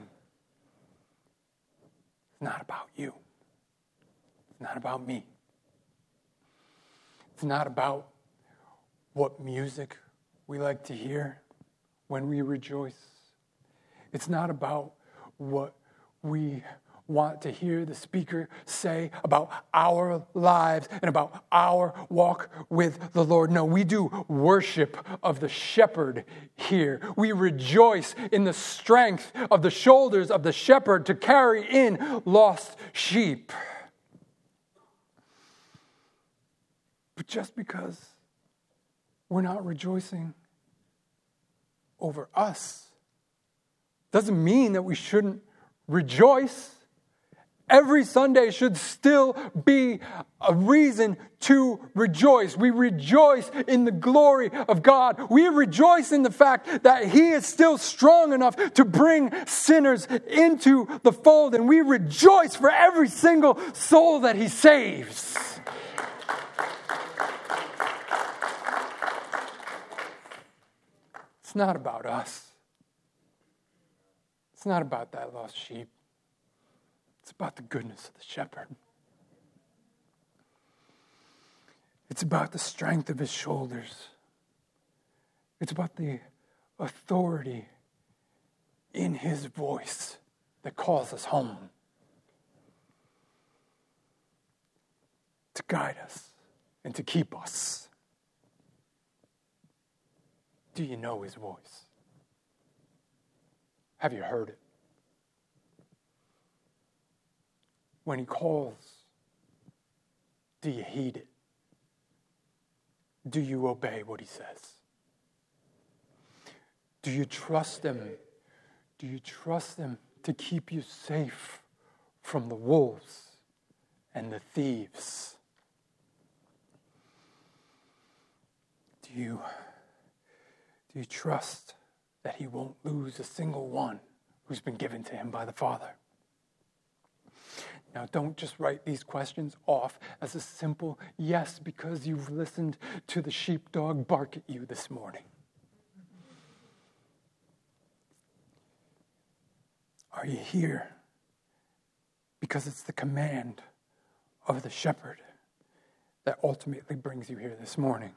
is not about you. It's not about me. It's not about what music we like to hear when we rejoice. It's not about what we want to hear the speaker say about our lives and about our walk with the Lord. No, we do worship of the shepherd here. We rejoice in the strength of the shoulders of the shepherd to carry in lost sheep. But just because we're not rejoicing over us doesn't mean that we shouldn't rejoice. Every Sunday should still be a reason to rejoice. We rejoice in the glory of God. We rejoice in the fact that He is still strong enough to bring sinners into the fold. And we rejoice for every single soul that He saves. It's not about us. It's not about that lost sheep. It's about the goodness of the shepherd. It's about the strength of His shoulders. It's about the authority in His voice that calls us home. To guide us and to keep us. Do you know His voice? Have you heard it? When He calls, do you heed it? Do you obey what He says? Do you trust Him? Do you trust Him to keep you safe from the wolves and the thieves? Do you, do you trust that He won't lose a single one who's been given to Him by the Father? Now, don't just write these questions off as a simple yes because you've listened to the sheepdog bark at you this morning. Are you here because it's the command of the shepherd that ultimately brings you here this morning?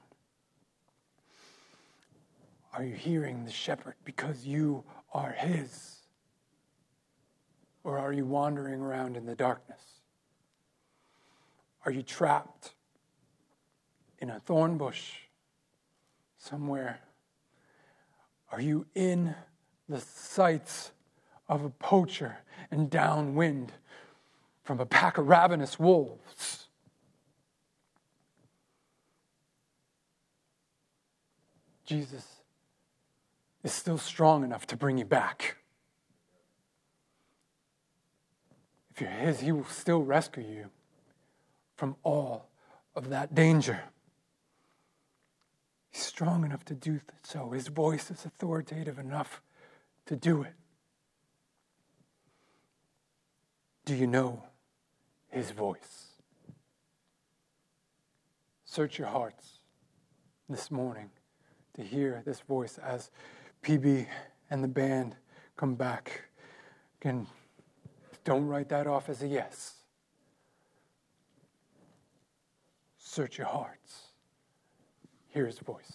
Are you hearing the shepherd because you are His? Or are you wandering around in the darkness? Are you trapped in a thorn bush somewhere? Are you in the sights of a poacher and downwind from a pack of ravenous wolves? Jesus is still strong enough to bring you back. If you're His, He will still rescue you from all of that danger. He's strong enough to do so. His voice is authoritative enough to do it. Do you know His voice? Search your hearts this morning to hear this voice as P B and the band come back. Again, don't write that off as a yes. Search your hearts. Hear His voice.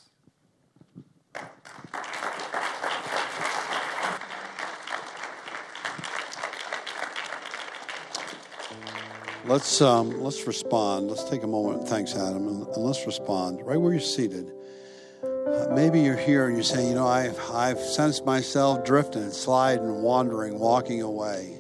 Let's um, let's respond. Let's take a moment. Thanks, Adam, and, and let's respond right where you're seated. Uh, maybe you're here and you're saying, you know, I've I've sensed myself drifting, sliding, wandering, walking away.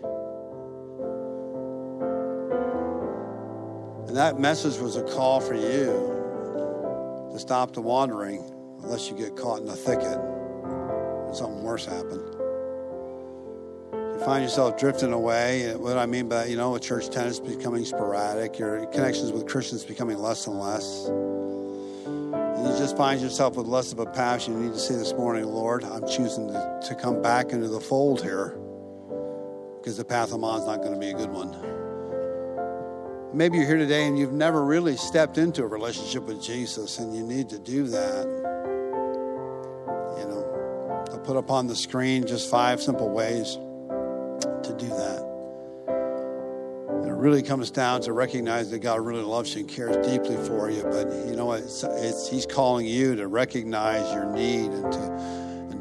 And that message was a call for you to stop the wandering, unless you get caught in a thicket and something worse happened. You find yourself drifting away. And what I mean by, you know, a church attendance becoming sporadic, your connections with Christians becoming less and less. And you just find yourself with less of a passion. You need to say this morning, Lord, I'm choosing to, to come back into the fold here because the path I'm on is not going to be a good one. Maybe you're here today and you've never really stepped into a relationship with Jesus, and you need to do that. You know, I'll put up on the screen just five simple ways to do that. And it really comes down to recognize that God really loves you and cares deeply for you. But you know what? It's, it's, He's calling you to recognize your need and to and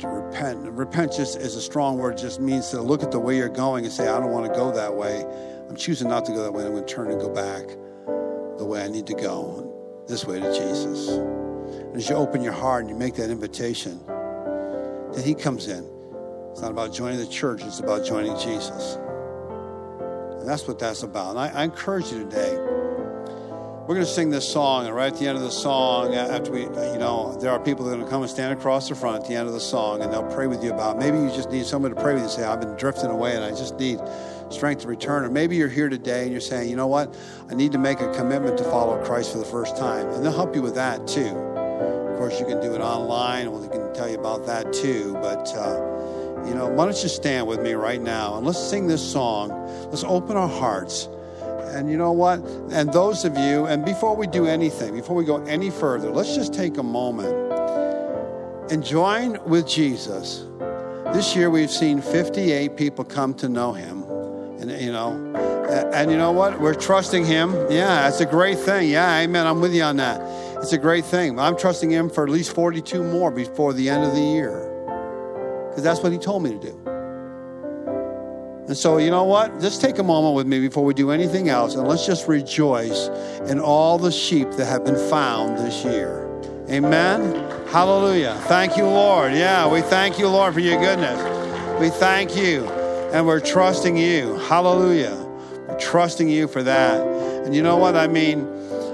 to repent. Repent just is a strong word. It just means to look at the way you're going and say, I don't want to go that way. I'm choosing not to go that way. I'm going to turn and go back the way I need to go, this way to Jesus. And as you open your heart and you make that invitation, then he comes in. It's not about joining the church. It's about joining Jesus. And that's what that's about. And I, I encourage you today, we're going to sing this song, and right at the end of the song, after we, you know, there are people that are going to come and stand across the front at the end of the song, and they'll pray with you about, maybe you just need someone to pray with you and say, I've been drifting away, and I just need strength to return. Or maybe you're here today, and you're saying, you know what, I need to make a commitment to follow Christ for the first time. And they'll help you with that, too. Of course, you can do it online, and we can tell you about that, too. But, uh, you know, why don't you stand with me right now, and let's sing this song. Let's open our hearts. And you know what? And those of you, and before we do anything, before we go any further, let's just take a moment and join with Jesus. This year we've seen fifty-eight people come to know him. And you know, and you know what? We're trusting him. Yeah, it's a great thing. Yeah, amen. I'm with you on that. It's a great thing. I'm trusting him for at least forty-two more before the end of the year. Because that's what he told me to do. And so, you know what? Just take a moment with me before we do anything else, and let's just rejoice in all the sheep that have been found this year. Amen? Hallelujah. Thank you, Lord. Yeah, we thank you, Lord, for your goodness. We thank you, and we're trusting you. Hallelujah. We're trusting you for that. And you know what? I mean,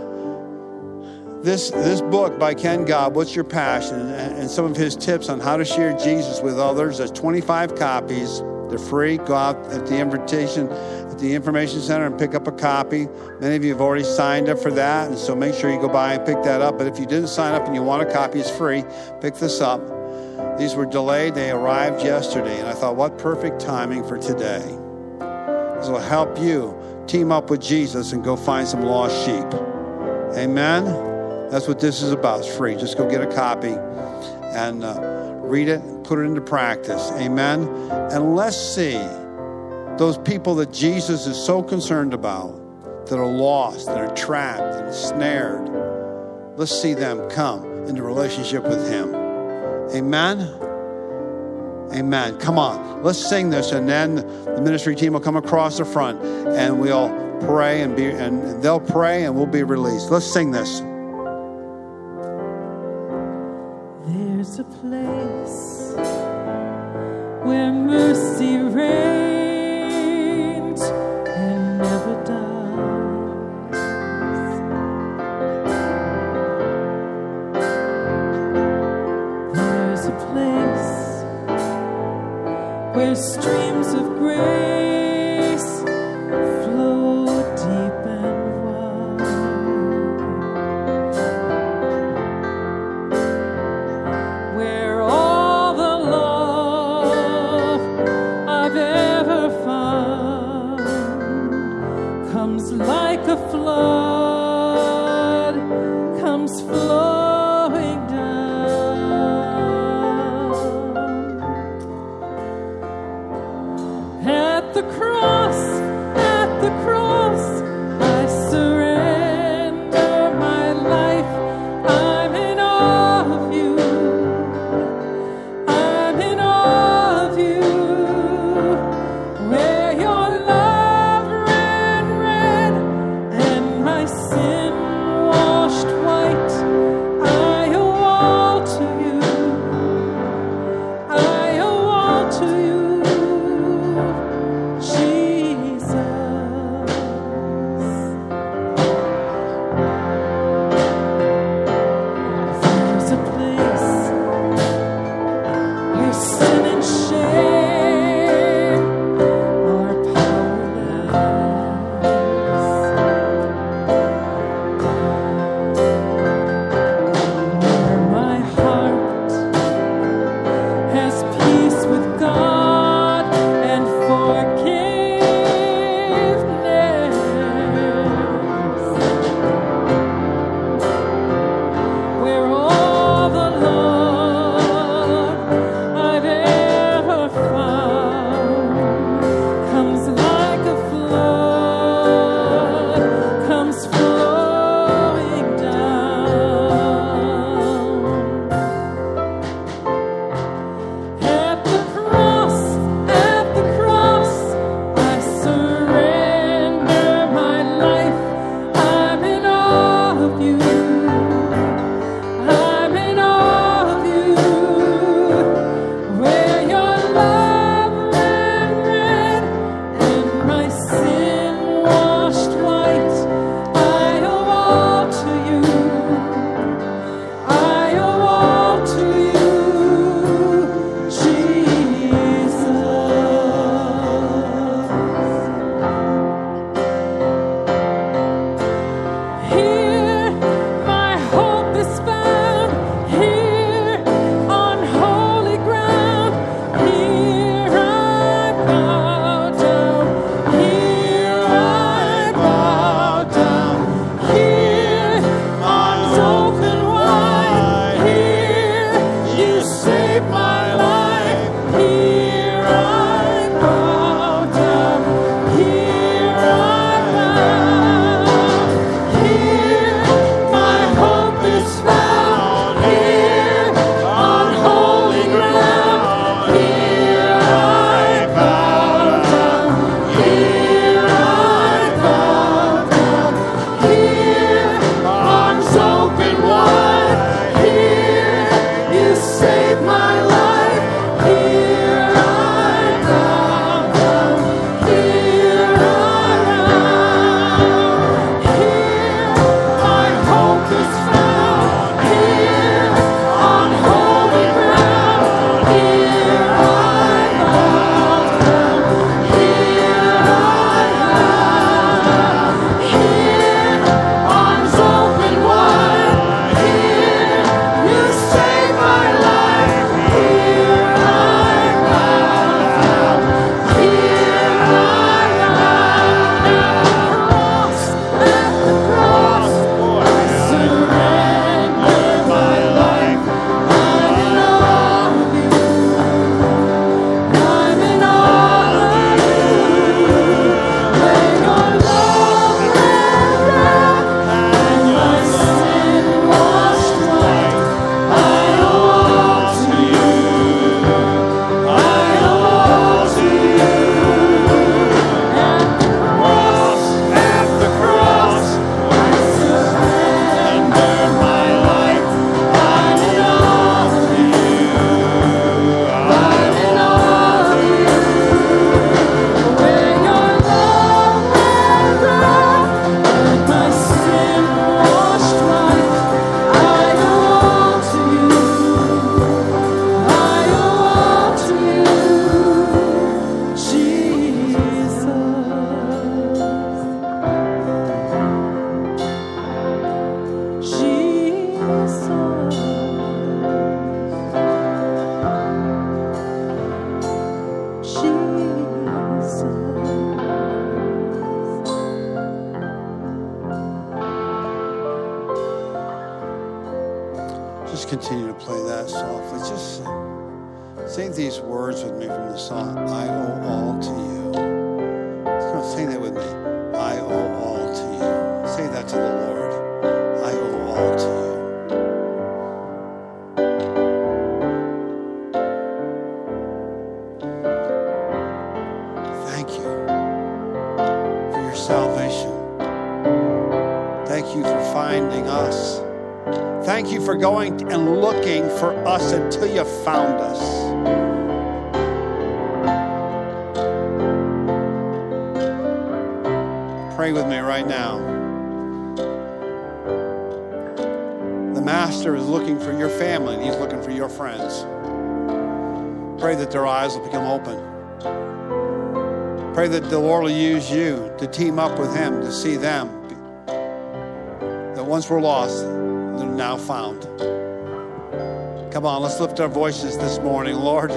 this this book by Ken Gobb, What's Your Passion, and, and some of his tips on how to share Jesus with others. There's twenty-five copies. They're free. Go out at the invitation at the information center and pick up a copy. Many of you have already signed up for that, and so make sure you go by and pick that up. But if you didn't sign up and you want a copy, it's free. Pick this up. These were delayed. They arrived yesterday, and I thought, what perfect timing for today. This will help you team up with Jesus and go find some lost sheep. Amen? That's what this is about. It's free. Just go get a copy and uh, read it, put it into practice. Amen? And let's see those people that Jesus is so concerned about, that are lost, that are trapped and snared. Let's see them come into relationship with him. Amen? Amen. Come on. Let's sing this, and then the ministry team will come across the front, and we'll pray, and, be, and they'll pray, and we'll be released. Let's sing this. There's a place where mercy reigns and never dies. There's a place where streams of grace flow deep and wide. Where all the love I've ever found comes like a flood, comes flowing down. At the cross, at the cross, I surrender my life. I'm in awe of you. I'm in awe of you. Where your love ran red and my sin washed white, I owe all to you. I owe all to you, Jesus. continue to play that softly. Just sing these words with me from the song, I owe all to you. Just come on, sing that with me. I owe all to you. Say that to the Lord. I owe all to you. Thank you for your salvation. Thank you for finding us. Thank you for going and looking for us until you found us. Pray with me right now. The Master is looking for your family, and He's looking for your friends. Pray that their eyes will become open. Pray that the Lord will use you to team up with Him to see them that once were lost, they're now found. Come on, let's lift our voices this morning, Lord.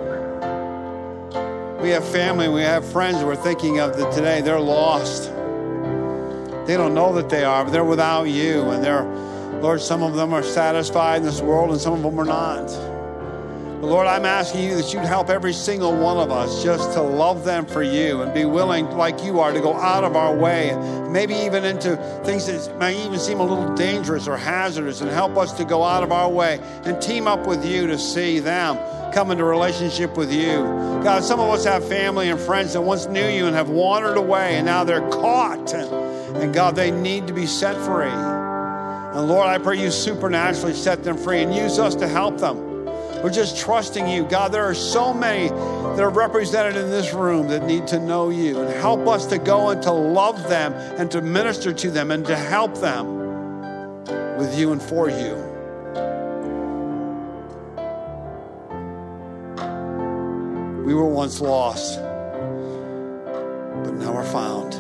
We have family, we have friends we're thinking of that today. They're lost. They don't know that they are, but they're without you. And they're, Lord, some of them are satisfied in this world and some of them are not. But Lord, I'm asking you that you'd help every single one of us just to love them for you and be willing, like you are, to go out of our way, maybe even into things that may even seem a little dangerous or hazardous, and help us to go out of our way and team up with you to see them come into relationship with you. God, some of us have family and friends that once knew you and have wandered away, and now they're caught. And, and God, they need to be set free. And Lord, I pray you supernaturally set them free and use us to help them. We're just trusting you. God, there are so many that are represented in this room that need to know you. And help us to go and to love them and to minister to them and to help them with you and for you. We were once lost, but now we're found.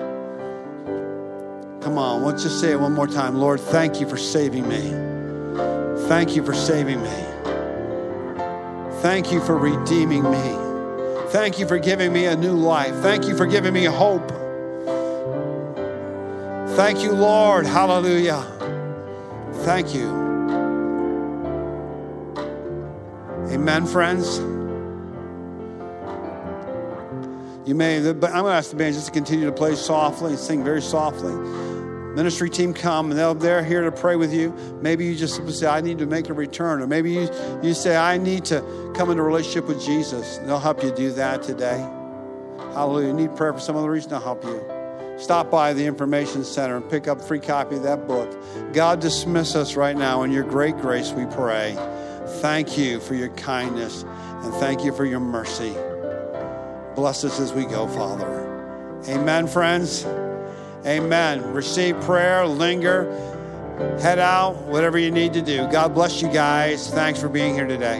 Come on, let's just say it one more time. Lord, thank you for saving me. Thank you for saving me. Thank you for redeeming me. Thank you for giving me a new life. Thank you for giving me hope. Thank you, Lord. Hallelujah. Thank you. Amen, friends. You may, I'm going to ask the band just to continue to play softly and sing very softly. Ministry team come, and they'll, they're here to pray with you. Maybe you just say, I need to make a return. Or maybe you, you say, I need to come into a relationship with Jesus. And they'll help you do that today. Hallelujah. You need prayer for some other reason, they'll help you. Stop by the information center and pick up a free copy of that book. God, dismiss us right now in your great grace, we pray. Thank you for your kindness, and thank you for your mercy. Bless us as we go, Father. Amen, friends. Amen. Receive prayer, linger, head out, whatever you need to do. God bless you guys. Thanks for being here today.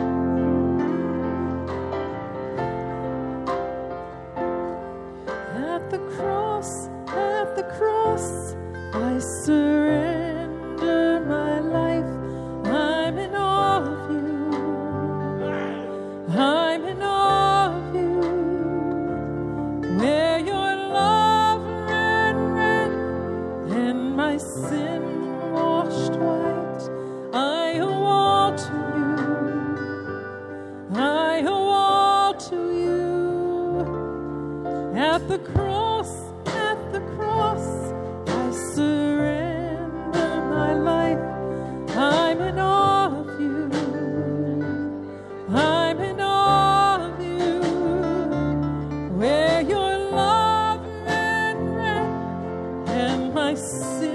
At the cross, at the cross, I surrender my life. I'm in awe of you. I'm in awe of you. Where your my sin washed white, I owe all to you. I owe all to you. At the cross, at the cross, I surrender my life. I'm in awe of you. I'm in awe of you. Where your love ran red and my sin